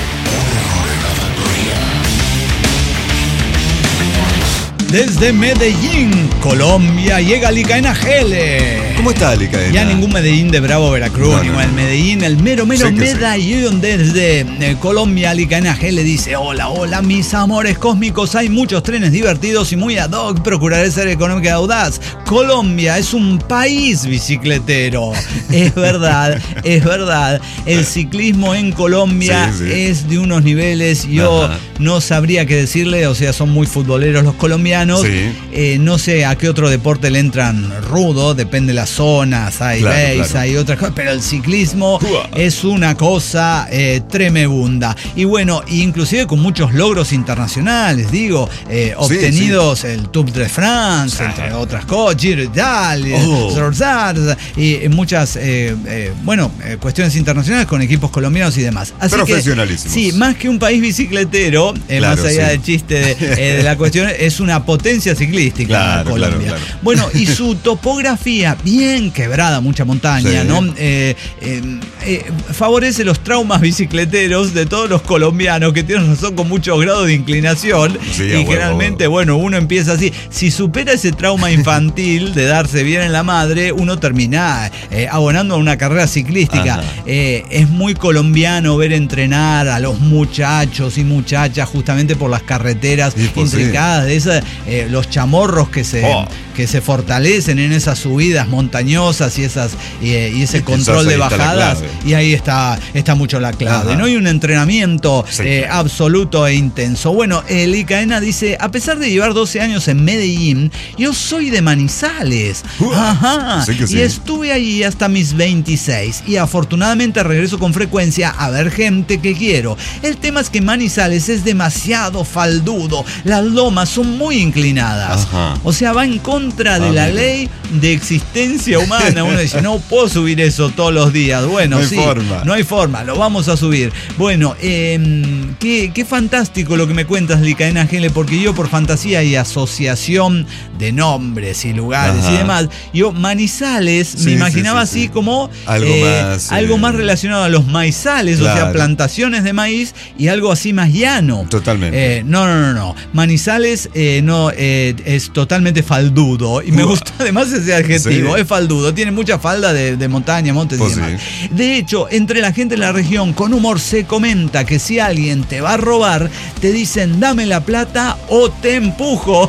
Desde Medellín, Colombia, llega Licaena Gele. ¿Cómo está, Licaena? Ya ningún Medellín de Bravo, Veracruz, No, ni no, el no. Medellín, el mero, mero Sí que sí. Medellín desde eh, Colombia, Licaena Gele dice, hola, hola, mis amores cósmicos, hay muchos trenes divertidos y muy ad hoc, procuraré ser económica y audaz. Colombia es un país bicicletero. Es verdad, es verdad. El ciclismo en Colombia Sí, sí. es de unos niveles, yo Ajá. no sabría qué decirle, o sea, son muy futboleros los colombianos. colombianos. Sí. Eh, no sé a qué otro deporte le entran rudo, depende de las zonas, hay Claro, base, claro. hay otras cosas, pero el ciclismo Uah. es una cosa eh, tremenda. Y bueno, inclusive con muchos logros internacionales, digo, eh, obtenidos sí. el Tour de France, Sí. entre otras cosas, Giro d'Italia, Oh. Zorzar, y eh, muchas, eh, eh, bueno, eh, cuestiones internacionales con equipos colombianos y demás. Así Profesionalísimos. que, sí, más que un país bicicletero, eh, Claro, más allá sí. del chiste de, eh, de la cuestión, es una potencia ciclística Claro, Colombia. claro, claro. Bueno, y su topografía, bien quebrada, mucha montaña, Sí. ¿no? Eh, eh, eh, favorece los traumas bicicleteros de todos los colombianos que tienen razón con muchos grados de inclinación. Sí, a y huevo. generalmente, bueno, uno empieza así. Si supera ese trauma infantil de darse bien en la madre, uno termina eh, abonando a una carrera ciclística. Ajá. Eh, es muy colombiano ver entrenar a los muchachos y muchachas justamente por las carreteras Sí, pues sí. intricadas de esas, eh, los chamorros que se, Oh. que se fortalecen en esas subidas montañosas y esas y, eh, y ese Y control quizás de ahí está la bajadas. clave. Y ahí está, está mucho la clave, Ajá. ¿no? Y un entrenamiento Sí, eh, claro. absoluto e intenso. Bueno, el Icaena dice, a pesar de llevar doce años en Medellín, yo soy de Manizales. Uah, Ajá. sí que sí. Y estuve allí hasta mis veintiséis. Y afortunadamente regreso con frecuencia a ver gente que quiero. El tema es que Manizales es demasiado faldudo. Las lomas son muy inclinadas. Ajá. O sea, va en contra de Ah, la mira. ley de existencia humana. Uno dice, no puedo subir eso todos los días. Bueno, No hay sí, forma. no hay forma, lo vamos a subir. Bueno, eh, qué, qué fantástico lo que me cuentas, Licaena Gele, porque yo por fantasía y asociación de nombres y lugares Ajá. y demás, yo Manizales Sí, me imaginaba sí, sí, así sí. como Algo eh, más, algo eh, más relacionado a los maizales, o sea, claro. plantaciones de maíz y algo así más llano. Totalmente. Eh, no, no, no, no. Manizales eh, no eh, es totalmente faldudo y me Uah. gusta además ese adjetivo, Sí. es faldudo, tiene mucha falda de, de montaña, montes Pues y demás. sí. De hecho, entre la gente de la región con humor se comenta que si alguien te va a robar, te dicen dame la plata o te empujo.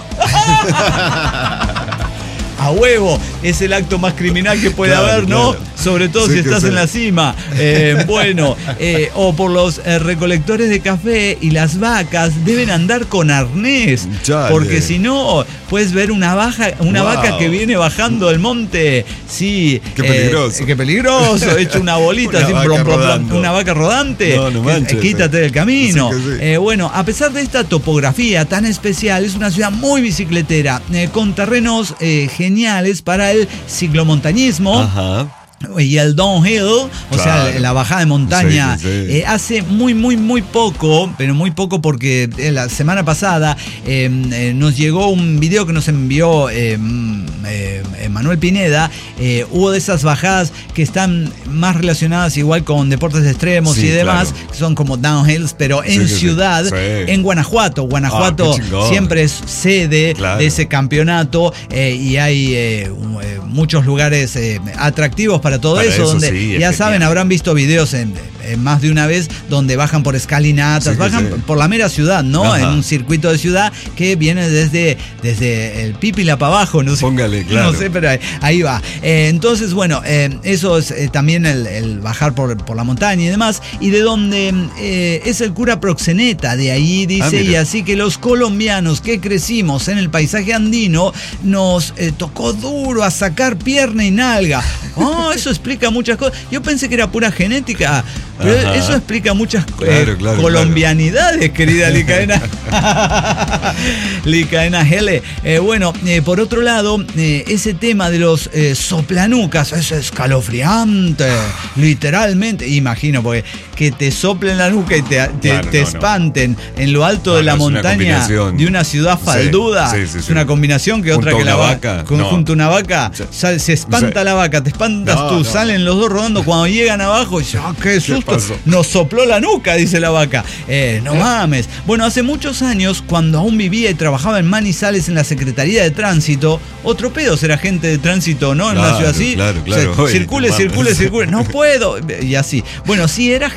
A huevo, es el acto más criminal que puede Claro, haber, ¿no? claro. Sobre todo Sí si que estás sí. en la cima. Eh, bueno, eh, o por los eh, recolectores de café y las vacas deben andar con arnés. Chale. Porque si no, puedes ver una, baja, una Wow. vaca que viene bajando el monte. Sí. Qué eh, peligroso. qué peligroso, hecho una bolita, Una así, vaca plom, plom, plom, rodando. una vaca rodante. No, no Que- manches, Quítate eh. del camino. Sí que sí. Eh, bueno, a pesar de esta topografía tan especial, es una ciudad muy bicicletera, eh, con terrenos eh, geniales para el ciclomontañismo. Ajá. Y el downhill, o Claro. sea, la bajada de montaña. Sí, sí, sí. Eh, hace muy, muy, muy poco, pero muy poco porque eh, la semana pasada eh, eh, nos llegó un video que nos envió eh, mm, eh, Manuel Pineda. Eh, hubo de esas bajadas que están más relacionadas igual con deportes extremos Sí, y demás, claro. que son como downhills, pero en Sí, sí, sí. ciudad, Sí. en Guanajuato. Guanajuato Ah, qué chingón. siempre es sede Claro. de ese campeonato eh, y hay eh, un- eh, muchos lugares eh, atractivos para todo Para eso, eso donde sí, es ya saben, genial. habrán visto videos en, en más de una vez donde bajan por escalinatas, Sí que bajan sí. por la mera ciudad, ¿no? Ajá. En un circuito de ciudad que viene desde, desde el Pípila para abajo, no sé. Póngale, claro. No sé, pero ahí, ahí va. Eh, entonces, bueno, eh, eso es eh, también el, el bajar por, por la montaña y demás, y de donde eh, es el cura proxeneta, de ahí dice, Ah, mira. y así que los colombianos que crecimos en el paisaje andino nos eh, tocó duro a sacar pierna y nalga. Oh, eso explica muchas cosas. Yo pensé que era pura genética, pero Ajá. eso explica muchas eh, Claro, claro, colombianidades, querida Licaena. Licaena Gele. Eh, bueno, eh, por otro lado, eh, ese tema de los eh, soplanucas es escalofriante, literalmente. Imagino, porque que te soplen la nuca y te, te- Claro, te no, no. espanten en lo alto No, de la no, es una montaña combinación. de una ciudad Sí, falduda. sí, sí, es sí. una combinación que Junto otra a que la una vaca. vaca, Con- no. Junto a una vaca, Sí. sal- se espanta Sí. la vaca, te espantas No, tú, no. salen los dos rodando. Cuando llegan abajo, dice, ah, qué susto, pasó? nos sopló la nuca, dice la vaca. Eh, no mames. Bueno, hace muchos años, cuando aún vivía y trabajaba en Manizales en la Secretaría de Tránsito, otro pedo ser agente de tránsito, ¿no? En una Claro, ciudad así. claro, claro. O sea, Oye, circule, no mames. circule, circule. No puedo. Y así. Bueno, sí, era agente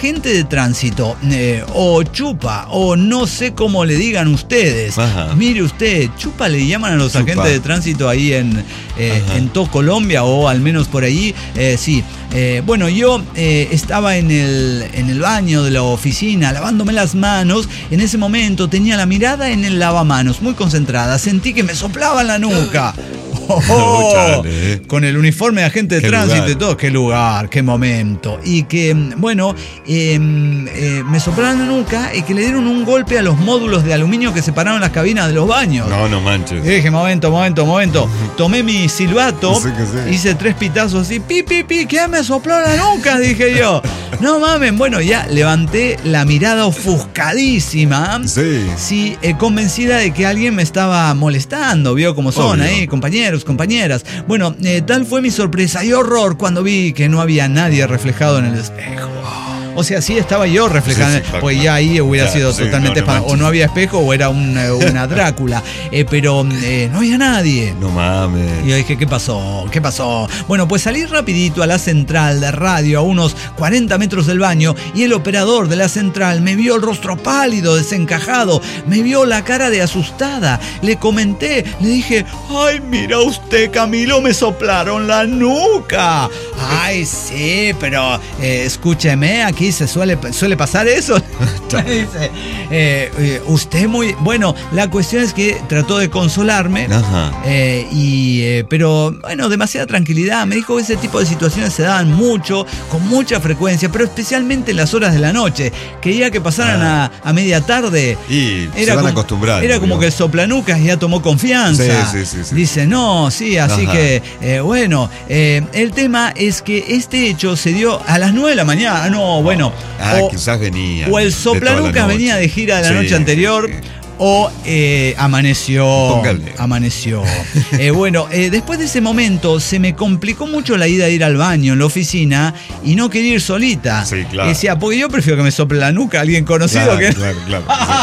agente de tránsito eh, o chupa o no sé cómo le digan ustedes. Ajá. Mire usted, chupa le llaman a los Chupa. agentes de tránsito ahí en, eh, en todo Colombia o al menos por ahí. Eh, sí. Eh, bueno, yo eh, estaba en el, en el baño de la oficina lavándome las manos. En ese momento tenía la mirada en el lavamanos, muy concentrada. Sentí que me soplaba en la nuca. Oh, oh, Chale, eh. con el uniforme de agente de Qué tránsito lugar. y todo, qué lugar, qué momento. Y que, bueno, eh, eh, me soplaron la nuca y que le dieron un golpe a los módulos de aluminio que separaron las cabinas de los baños. No, no manches. Y dije, momento, momento, momento. Tomé mi silbato, Sí que sí. hice tres pitazos así, pi, pi, pi, ¿qué me sopló la nuca? Dije yo. No mames, bueno, ya levanté la mirada ofuscadísima. Sí. Sí, eh, convencida de que alguien me estaba molestando, vio cómo son Obvio. ahí, compañeros, compañeras. Bueno, eh, tal fue mi sorpresa y horror cuando vi que no había nadie reflejado en el espejo. O sea, sí estaba yo reflejado, Sí, sí, claro, pues claro. ya ahí hubiera Ya, sido sí, totalmente no, no espan- o manches. no había espejo o era una, una Drácula, eh, pero eh, no había nadie. No mames. Y yo dije, ¿qué pasó? ¿Qué pasó? Bueno, pues salí rapidito a la central de radio a unos cuarenta metros del baño y el operador de la central me vio el rostro pálido, desencajado, me vio la cara de asustada. Le comenté, le dije, ay, mira usted, Camilo, me soplaron la nuca. Ay, sí, pero eh, escúcheme, aquí se suele, suele pasar eso. Me dice, eh, eh, usted muy... Bueno, la cuestión es que trató de consolarme. Ajá. Eh, y, eh, pero bueno, demasiada tranquilidad. Me dijo que ese tipo de situaciones se daban mucho, con mucha frecuencia, pero especialmente en las horas de la noche. Quería que pasaran Ah. a, a media tarde. Y se van como, acostumbrando, Era como ¿no? que el soplanucas ya tomó confianza. Sí, sí, sí, sí. Dice, no, sí, así Ajá. que, eh, bueno, eh, el tema es que este hecho se dio a las nueve de la mañana. No, bueno. Ah, o- quizás venía. O el de toda la soplanucas noche. venía de gira de la Sí, noche anterior. sí, sí. O eh, amaneció. Póngale. Amaneció. Eh, bueno, eh, después de ese momento se me complicó mucho la ida a ir al baño en la oficina y no quería ir solita. Sí, claro. Decía, porque yo prefiero que me sople la nuca alguien conocido Claro, que, claro, claro.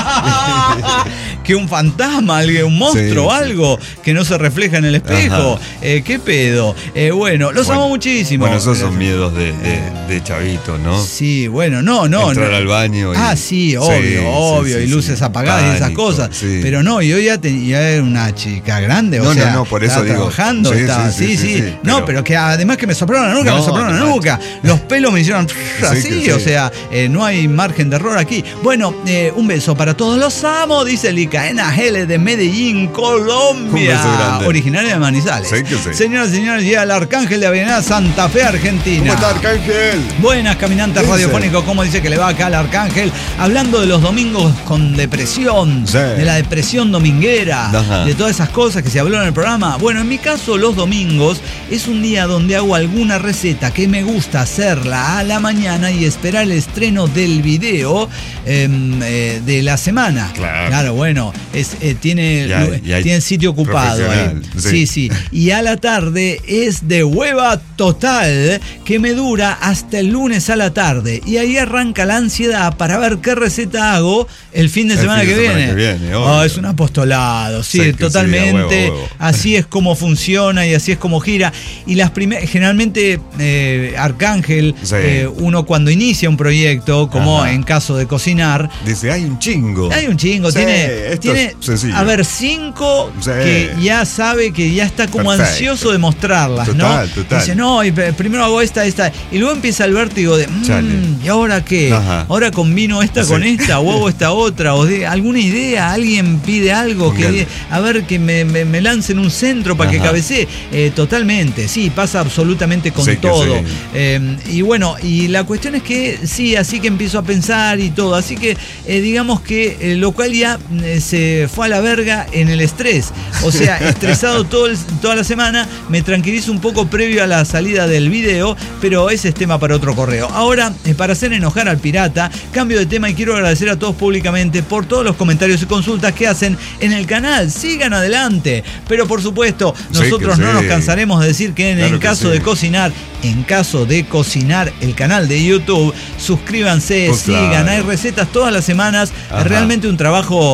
que un fantasma, alguien, un monstruo, Sí, sí. algo que no se refleja en el espejo. Ajá. Eh, ¿Qué pedo? Eh, bueno, los Bueno, amo muchísimo. Bueno, esos son miedos de, de, de chavito, ¿no? Sí, bueno, no, no. Entrar no. al baño y- Ah, sí, obvio, Sí, obvio. sí, y sí, luces sí. apagadas y esas Pánico, cosas. sí. Pero no, yo ya tenía era una chica grande, o No, no, sea, no, por eso estaba digo. trabajando, Sí, estaba, sí, sí, sí, sí, sí, sí, No, pero- pero que además que me soplaron la nuca, No, me soplaron la no nuca. Los pelos me hicieron así, que sí. o sea, eh, no hay margen de error aquí. Bueno, eh, un beso para todos. Los amo, dice Licaena Gele de Medellín, Colombia. Un beso grande. Originaria de Manizales. Sí que sí. Señoras y señores, llega el Arcángel de Avenida Santa Fe, Argentina. ¿Cómo está, Arcángel? Buenas, caminantes Dice. radiofónicos, ¿cómo dice que le va acá al Arcángel? Hablando de los domingos con depresión, Sí. de la depresión dominguera, Ajá. de todas esas cosas que se habló en el programa. Bueno, en mi caso, los domingos es un día donde hago alguna receta que me gusta hacerla a la mañana y esperar el estreno del video eh, eh, de la semana. Claro. bueno, es, eh, tiene, Y hay- y hay tiene sitio ocupado ahí. profesional, Sí, sí. sí. Y a la tarde es de hueva total que me dura hasta el lunes a la tarde. Y ahí arranca la ansiedad para ver qué receta hago el fin de El semana, fin de que, semana viene. que viene, Oh, obvio. es un apostolado, sí, Sí, que sí, totalmente. a huevo, a huevo. Así es como funciona y así es como gira. Y las primeras, generalmente, eh, Arcángel, Sí. eh, uno cuando inicia un proyecto, como Ajá. en caso de cocinar, Dice, hay un chingo. hay un chingo, Sí, tiene, esto tiene es sencillo. a ver, cinco Sí. que ya sabe que ya está como Perfecto. ansioso de mostrarlas, Total, ¿no? total. Dice, no, y pe- primero hago esta, esta, y luego empieza el vértigo de, Chale. mmm, ¿y ahora qué? Ajá. Ahora combino esta Sí. con esta, o hago esta otra, o de alguna idea, alguien pide algo, que Póngale. a ver, que me, me, me lancen un centro para que Ajá. cabecee. Eh, totalmente, sí, pasa absolutamente con Sí que todo. sí. Eh, y bueno, y la cuestión es que sí, así que empiezo a pensar y todo. Así que eh, digamos que eh, lo cual ya eh, se fue a la verga en el estrés. O sea, estresado todo el- toda la semana, me tranquilizo un poco previo a la salida del video, pero ese es tema para otro correo. Ahora, eh, para hacer enojar al pirata, cambio de tema y quiero agradecer a todos públicamente por todos los comentarios y consultas que hacen en el canal. Sigan adelante. Pero por supuesto, Sí nosotros que no sí. nos cansaremos de decir que en Claro el que caso sí. de cocinar, en caso de cocinar el canal de YouTube, suscríbanse, Pues sigan, claro. hay recetas todas las semanas, Ajá. es realmente un trabajo No, eh,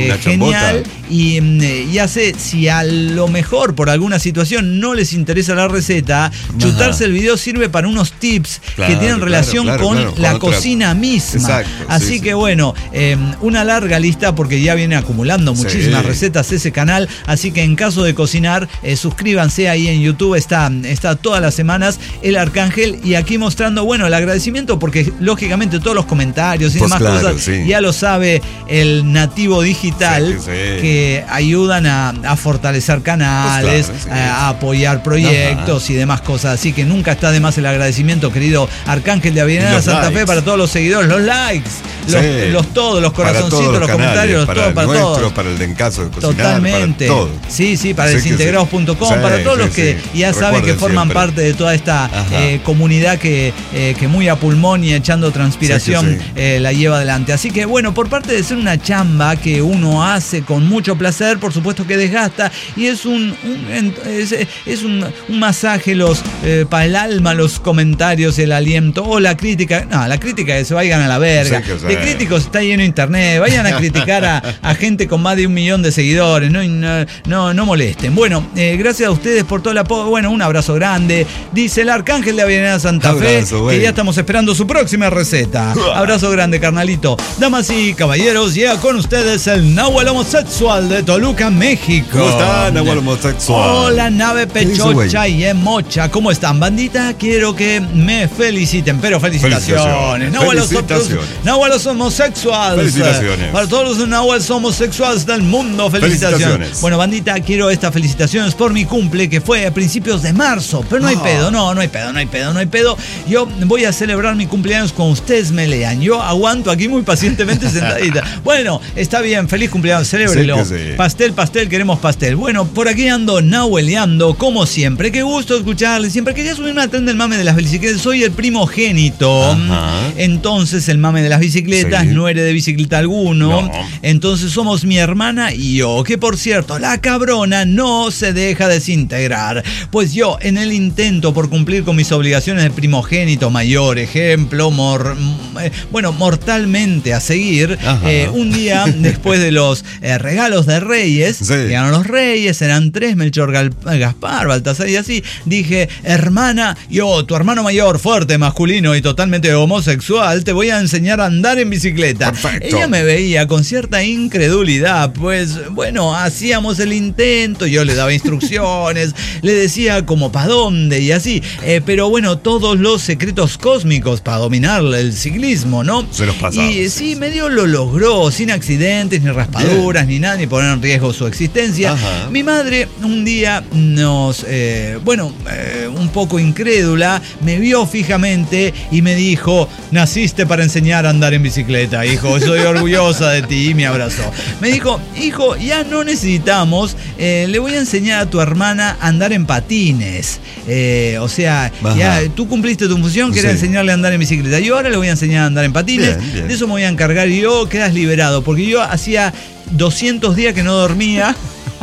Una genial. Y, y hace, si a lo mejor por alguna situación no les interesa la receta, chutarse el video sirve para unos tips claro, que tienen relación claro, claro, con claro, con la otra... cocina misma. Exacto, Así sí, que sí. bueno, eh, una larga lista porque ya viene acumulando muchísimas sí. recetas ese canal. Así que en caso de cocinar, eh, suscríbanse ahí en YouTube. Está, está todas las semanas el Arcángel y aquí mostrando, bueno, el agradecimiento porque lógicamente todos los comentarios y Pues demás claro, cosas sí. ya lo sabe el nativo digital Sí, sí. que ayudan a, a fortalecer canales, Pues claro, sí, a, a apoyar proyectos Ajá. y demás cosas. Así que nunca está de más el agradecimiento, querido Arcángel de Avellaneda Los Santa likes. Fe, para todos los seguidores, los likes, los, Sí. los todos, los Para corazoncitos, todos los, canales, comentarios, para todo, el para nuestro, todos. para el de En Caso de Cocinar, Totalmente. para todo. Sí, sí, para Así que desintegrados punto com, sí. para Sí, todos sí, los que sí. ya saben que Recuerden forman siempre. parte de toda esta Ajá. eh, comunidad que, eh, que muy a pulmón y echando transpiración Sí, que sí. eh, la lleva adelante. Así que bueno, por parte de ser una chamba que uno hace con mucho placer, por supuesto que desgasta y es un, un es, es un, un masaje los eh, para el alma, los comentarios, el aliento o la crítica. No, la crítica que se vayan a la verga. Sí, que sí. De críticos está lleno internet. Vayan a criticar a, a gente con más de un millón de seguidores. No, no, no, no molesten. Bueno, eh, gracias a ustedes por todo el apoyo. Bueno, un abrazo grande. Dice el Arcángel de Avellaneda Santa Fe, Abrazo, güey. que ya estamos esperando su próxima receta. Abrazo grande, carnalito. Damas y caballeros, llega con ustedes el Nahuel homosexual de Toluca, México. ¿Cómo están, Nahuel homosexual? Hola, nave ¿Qué dice, pechocha güey? y emocha. ¿Cómo están, bandita? Quiero que me feliciten, pero felicitaciones. Felicitaciones. Nahuel los- Felicitaciones. Nahuel los homosexuales. Felicitaciones. Para todos los Nahuels homosexuales del mundo, felicitaciones. Felicitaciones. Bueno, bandita, quiero estas felicitaciones por mi cumple, que fue a principios de marzo. Pero no hay Ah. pedo, no, no hay pedo, no hay pedo, no hay pedo. Yo voy a celebrar mi cumpleaños cuando ustedes me lean. Yo aguanto aquí muy pacientemente sentadita. Bueno, está bien, feliz cumpleaños, celébrelo. Sí que sí. Pastel, pastel, queremos pastel. Bueno, por aquí ando nahueleando, como siempre. Qué gusto escucharles. Siempre quería subirme al tren del mame de las bicicletas. Soy el primogénito. Ajá. Entonces, el mame de las bicicletas, Sí. no eres de bicicleta alguno. No. Entonces, somos mi hermana y yo. Que por cierto, la cabrona no se deja desintegrar. Pues yo, en el intento por cumplir con mis obligaciones de primogénito, mayor ejemplo, mor, eh, bueno, mortalmente a seguir, eh, un día después de los eh, regalos de Reyes, Sí. llegaron los Reyes, eran tres, Melchor, Gal- Gaspar, Baltasar y así, dije, hermana, yo, tu hermano mayor, fuerte, masculino y totalmente homosexual, te voy a enseñar a andar en bicicleta. Perfecto. Ella me veía con cierta incredulidad, pues bueno, hacíamos el intento, yo le daba instrucciones, le decía como para dónde y así, eh, pero bueno, todos los secretos cósmicos para dominar el ciclismo, ¿no? Se los pasaba. Y sí, medio lo logró, sin accidentes, ni raspaduras, ni nada, ni poner en riesgo su existencia. Ajá. Mi madre un día nos, eh, bueno, eh, un poco incrédula, me vio fijamente y me dijo, naciste para enseñar a andar en bicicleta, hijo, soy orgullosa de ti, y me abrazó. Me dijo, hijo, ya no necesitamos, eh, le voy a enseñar a tu hermana a andar en patines. Eh, o sea, Ajá. ya tú cumpliste tu función, que era Sí. enseñarle a andar en bicicleta. Yo ahora le voy a enseñar a andar en patines. Bien, bien. De eso me voy a encargar y yo quedas liberado, porque yo hacía doscientos días que no dormía.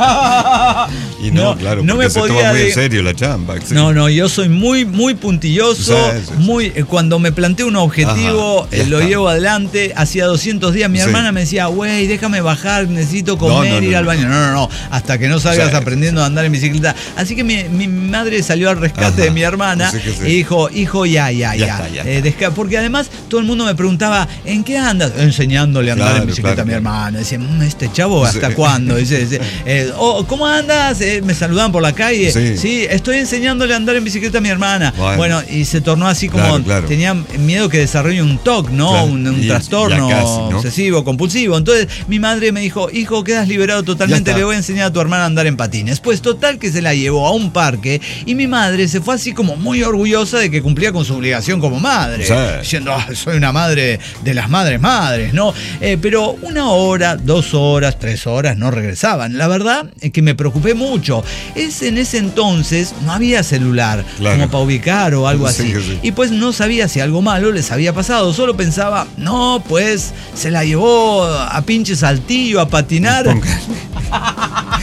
Y no, claro, no porque me se podía toma muy de- en serio la chamba. sí. No, no, yo soy muy, muy puntilloso, Sí, sí, sí. muy, eh, cuando me planteo un objetivo, Ajá, ya eh, lo está. llevo adelante. Hacía doscientos días, mi Sí. hermana me decía, güey, déjame bajar, necesito No, comer, no, no, ir al no. baño. No, no, no, hasta que no salgas Sí, aprendiendo a andar en bicicleta. Así que mi, mi madre salió al rescate Ajá, de mi hermana sí que sí. y dijo, hijo, ya, ya, Ya ya. está, ya Eh, está. desca- porque además todo el mundo me preguntaba, ¿en qué andas? Enseñándole a andar Claro, en bicicleta claro, a mi claro. hermana. Decía, "Mm, este chavo, ¿hasta Sí. cuándo? Dice, dice, eh, oh, ¿cómo andas? Eh, me saludaban por la calle. Sí. Sí, estoy enseñándole a andar en bicicleta a mi hermana. Bueno. Bueno, y se tornó así como, Claro, claro. tenía miedo que desarrolle un T O C, ¿no? Claro. Un, un Y trastorno ya casi, ¿no? obsesivo, compulsivo. Entonces mi madre me dijo, hijo, quedas liberado totalmente, Ya está. le voy a enseñar a tu hermana a andar en patines. Pues total que se la llevó a un parque y mi madre se fue así como muy orgullosa de que cumplía con su obligación como madre. Sí. Diciendo, "Ah, soy una madre de las madres madres, ¿no? Eh, pero una hora, dos horas, tres horas no regresaban. La verdad es que me preocupé mucho. Es en ese entonces no había celular Claro. como para ubicar o algo Sí, así. que sí. Y pues no sabía si algo malo les había pasado. Solo pensaba, no, pues se la llevó a pinche Saltillo a patinar. Ponga-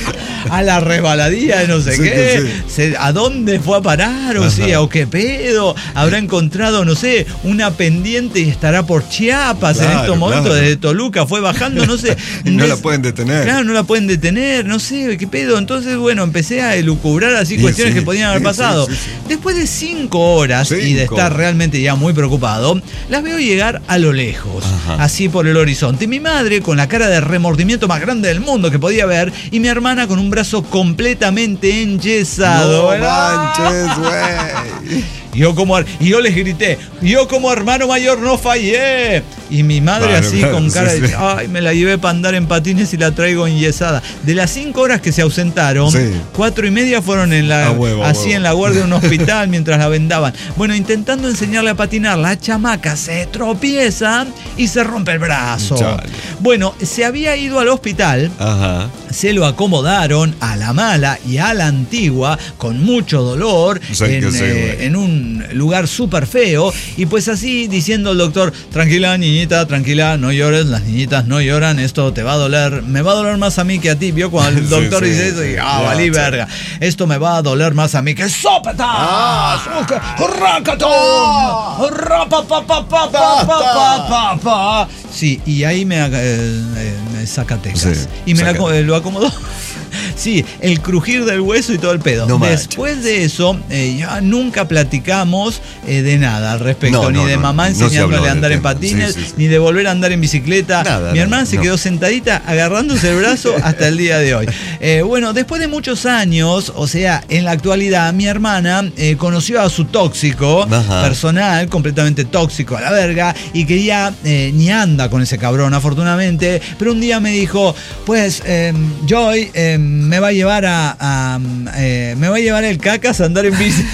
a la resbaladilla de no sé Sí, qué, sí. se- ¿a dónde fue a parar? O Ajá. sea, o qué pedo, habrá encontrado, no sé, una pendiente y estará por Chiapas en Claro, estos momentos, claro. desde Toluca fue bajando, no sé. Y no la Es- pueden detener. Claro, no la pueden detener, no sé, qué pedo. Entonces, bueno, empecé a elucubrar así Sí, cuestiones sí, que podían haber sí, pasado. sí, sí, sí. Después de cinco horas y de Cinco. estar realmente ya muy preocupado, las veo llegar a lo lejos, Ajá. así por el horizonte. Y mi madre con la cara de remordimiento más grande del mundo que podía ver, y mi hermana con un brazo completamente enyesado. No ¿verdad? manches, güey. Yo como, ar- y yo les grité, yo como hermano mayor no fallé. Y mi madre Claro, así claro, con cara sí, de, sí. ay, me la llevé para andar en patines y la traigo enyesada. De las cinco horas que se ausentaron, Sí. cuatro y media fueron en la, A huevo, a así huevo. en la guardia de un hospital mientras la vendaban. Bueno, intentando enseñarle a patinar, la chamaca se tropieza y se rompe el brazo. Chale. Bueno, se había ido al hospital. Ajá. Se lo acomodaron a la mala y a la antigua con mucho dolor Sí, en, que sí, eh, güey. en un lugar súper feo, y pues así diciendo el doctor, tranquila niñita, tranquila, no llores, las niñitas no lloran, esto te va a doler, me va a doler más a mí que a ti. Vio cuando el Sí, doctor sí, dice eso y sí. ah, Ya, valí sí. verga, esto me va a doler más a mí que sopetas. Ah. ¡Racatón! ¡Rapapapapapapapapa! Sí, y ahí me, eh, eh, me saca Texas. Sí, y me la saca. co- eh, lo acomodó. Sí, el crujir del hueso y todo el pedo. No manches. Después de eso, eh, ya nunca platicamos eh, de nada al respecto, No, ni no, de no, mamá no se enseñándole habló a andar del en tema. patines, Sí, sí, sí. ni de volver a andar en bicicleta. Nada, Mi nada, hermana se no. quedó sentadita agarrándose el brazo hasta el día de hoy. Eh, bueno, después de muchos años, o sea, en la actualidad, mi hermana eh, conoció a su tóxico Ajá. personal, completamente tóxico a la verga, y que ya eh, ni anda con ese cabrón, afortunadamente, pero un día me dijo, pues, eh, Joy eh, me va a llevar a, a, eh, me va a llevar el cacas a andar en bici.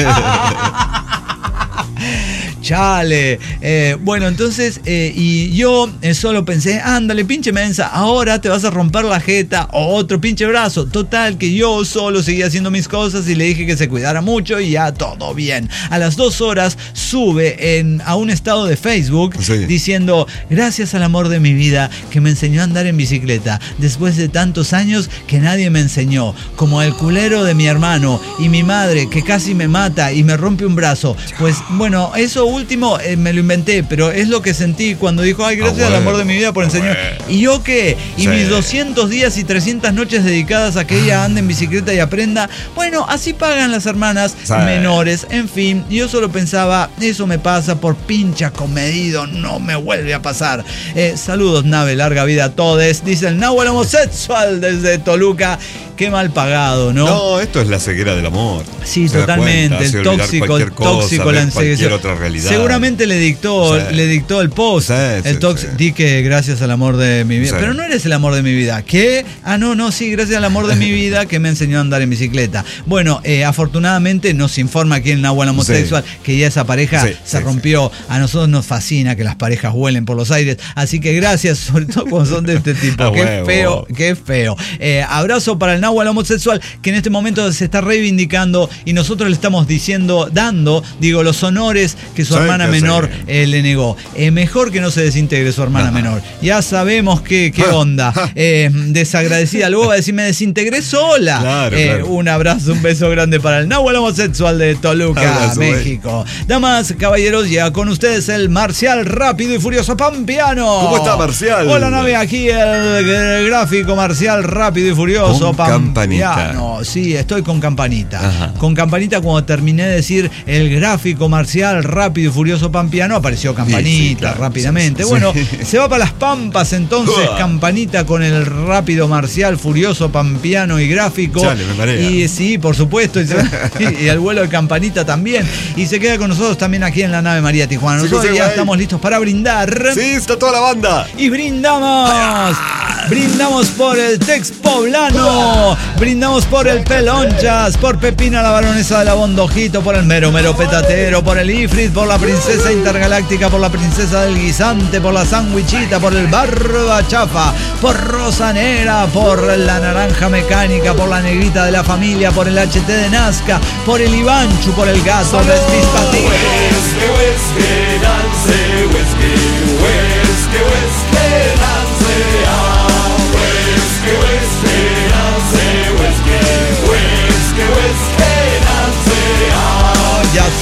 Chale. Eh, bueno, entonces, eh, y yo eh, solo pensé, ándale, pinche mensa, ahora te vas a romper la jeta o otro pinche brazo. Total, que yo solo seguía haciendo mis cosas y le dije que se cuidara mucho y ya todo bien. A las dos horas sube en, a un estado de Facebook Sí. diciendo, gracias al amor de mi vida que me enseñó a andar en bicicleta después de tantos años que nadie me enseñó, como el culero de mi hermano y mi madre que casi me mata y me rompe un brazo. Pues bueno, eso último eh, me lo inventé, pero es lo que sentí cuando dijo, ay, gracias Ah, al bueno, amor de mi vida por ah, enseñar. bueno. ¿Y yo qué? Y Sí. mis doscientos días y trescientas noches dedicadas a que ella ande en bicicleta y aprenda. Bueno, así pagan las hermanas Sí. menores. En fin, yo solo pensaba, eso me pasa por pincha comedido, no me vuelve a pasar. Eh, saludos, nave, larga vida a todes. Dice el Nahuel homosexual desde Toluca. Qué mal pagado, ¿no? No, esto es la ceguera del amor. Sí, Se da totalmente. cuenta, hace El olvidar tóxico, el cualquier cosa, tóxico, ver la cualquier enseguida. otra realidad. Seguramente le dictó, Sí. le dictó el post. Sí, el sí, tóxico. sí. Di que gracias al amor de mi vida. Sí. Pero no eres el amor de mi vida. ¿Qué? Ah, no, no, sí, gracias al amor de mi vida que me enseñó a andar en bicicleta. Bueno, eh, afortunadamente nos informa aquí en Nahuel homosexual Sí. que ya esa pareja Sí, se sí, rompió. A nosotros nos fascina que las parejas vuelen por los aires. Así que gracias, sobre todo cuando son de este tipo. A Qué huevo. feo, qué feo. Eh, abrazo para el Nahuel homosexual que en este momento se está reivindicando y nosotros le estamos diciendo, dando, digo, los honores que su Sí, hermana que menor sí. eh, le negó. Eh, mejor que no se desintegre su hermana Ajá. menor. Ya sabemos qué, qué onda. Eh, desagradecida. Luego va a decir, me desintegré sola. Claro, Eh, claro. Un abrazo, un beso grande para el Nahuel homosexual de Toluca, Abrazo, güey. México. Damas, caballeros, ya con ustedes el Marcial Rápido y Furioso Pampiano. ¿Cómo está, Marcial? Hola, nave, aquí el, el gráfico Marcial Rápido y Furioso Con campanita. Pampiano. Sí, estoy con campanita. Ajá. Con campanita, cuando terminé de decir el gráfico Marcial Rápido y Furioso Pampiano, apareció campanita Sí, sí, claro. rápidamente. Sí. Bueno, se va para las Pampas entonces, Uah. campanita con el Rápido Marcial Furioso Pampiano y gráfico. Chale, me marea. Y sí, por supuesto. Y, se va- y el vuelo de campanita también. Y se queda con nosotros también aquí en la nave María Tijuana. Sí, Nosotros sí, ya güey. estamos listos para brindar. Sí, está toda la banda. Y brindamos. Brindamos por el Tex Poblano. Brindamos por el Pelonchas, por Pepina la baronesa de la Bondojito, por el Mero Mero Petatero, por el Ifrit, por la princesa intergaláctica, por la princesa del guisante, por la sandwichita, por el Barba Chafa, por Rosanera, por la naranja mecánica, por la negrita de la familia, por el H T de Nazca, por el Ivanchu, por el gato de Pispatín. Esperanza,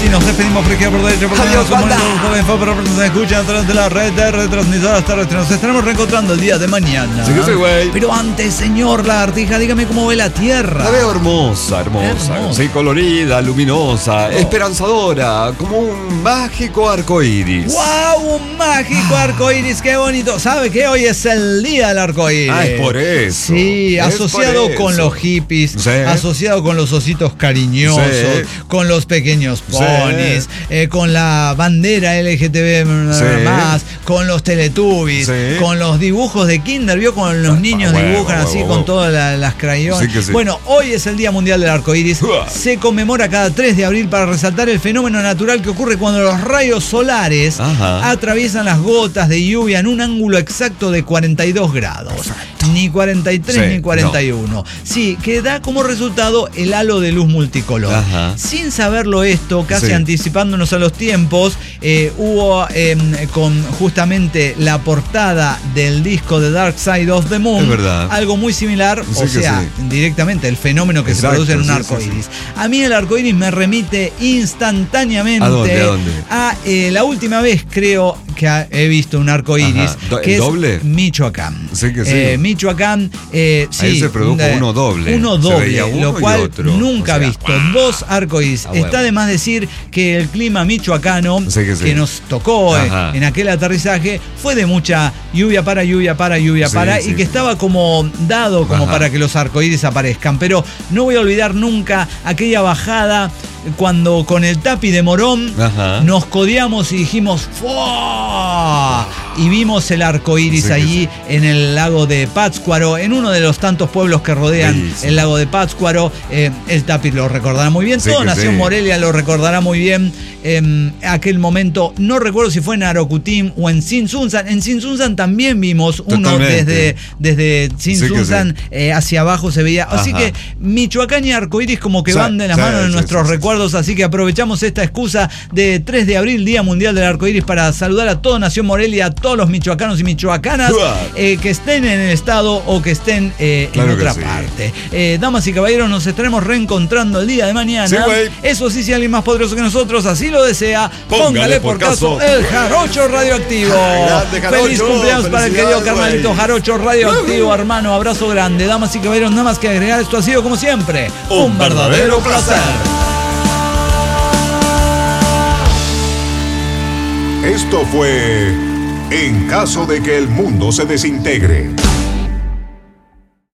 sí, nos despedimos por izquierda, por derecha, por Adiós, banda. nos escuchan a través de la red de retransmisoras terrestres. Nos estaremos reencontrando el día de mañana. Sí que sí, güey. Pero antes, señor Lagartija, dígame cómo ve la Tierra. La veo hermosa, hermosa, Hermosa. sí, colorida, luminosa, esperanzadora, como un mágico arco iris. ¡Wow! Un mágico arco iris, qué bonito. ¿Sabe qué? Hoy es el día del arco iris. Ah, es por eso. Sí, Es asociado por con eso. los hippies, Sí. asociado con los ositos cariñosos, Sí. con los pequeños Sí. ponis, eh, con la bandera L G T B Sí. más, con los Teletubbies, Sí. con los dibujos de Kinder, ¿vio? Con los niños huevo, dibujan huevo, así huevo. con todas la- las crayones. Sí que sí. Bueno, hoy es el Día Mundial del Arco Iris. Uah. Se conmemora cada tres de abril para resaltar el fenómeno natural que ocurre cuando los rayos solares Ajá. atraviesan las gotas de lluvia en un ángulo exacto de cuarenta y dos grados. Ni cuarenta y tres Sí, ni cuarenta y uno. Sí, que da como resultado el halo de luz multicolor. Ajá. Sin saberlo esto, casi Sí. anticipándonos a los tiempos, eh, hubo eh, con justamente la portada del disco de Dark Side of the Moon, Es verdad. algo muy similar, Sí o que sea, sí. directamente el fenómeno que Exacto, se produce en un sí, arco sí, sí. iris. A mí el arco iris me remite instantáneamente ¿A dónde, a dónde? a, eh, la última vez creo que ha- he visto un arco iris, Ajá. Do- que ¿el es doble? Michoacán. Sí que sí. Eh, Michoacán, eh, sí, Ahí se produjo eh, uno doble. Uno Se doble, veía uno lo y cual otro. nunca O sea, he visto. Dos arcoíris. a huevo. Está de más decir que el clima michoacano Sí que sí. nos tocó eh, Ajá. en aquel aterrizaje fue de mucha lluvia para, lluvia para, lluvia Sí, para, sí, y que sí. estaba como dado como Ajá. para que los arcoíris aparezcan. Pero no voy a olvidar nunca aquella bajada cuando con el Tapi de Morón Ajá. nos codeamos y dijimos ¡fua! Y vimos el arco iris Sí que allí en el lago de Pátzcuaro, en uno de los tantos pueblos que rodean Bellísimo. el lago de Pátzcuaro. Eh, el Tapi lo recordará muy bien, Sí toda que Nación sí. Morelia lo recordará muy bien. En aquel momento, no recuerdo si fue en Arocutim o en Sinsunzan. En Sinsunzan también vimos uno Totalmente. desde, desde Sinsunzan Sí eh, hacia abajo se veía. Así Ajá. que Michoacán y arcoíris como que Sí, van de las sí, manos en sí, nuestros sí, sí. recuerdos. Así que aprovechamos esta excusa de tres de abril, Día Mundial del Arcoíris, para saludar a toda Nación Morelia, a todos los michoacanos y michoacanas Uah. eh, que estén en el estado o que estén eh, Claro en que otra sí. parte. Eh, damas y caballeros, nos estaremos reencontrando el día de mañana. Sí, güey. Eso sí, si alguien más poderoso que nosotros así lo desea, póngale, por caso el Jarocho Radioactivo. Grande, Jarocho. Feliz cumpleaños para el querido Felicidades, carnalito güey. Jarocho Radioactivo, hermano. Abrazo grande. Damas y caballeros, nada más que agregar. Esto ha sido, como siempre, un, verdadero placer. Esto fue En caso de que el mundo se desintegre.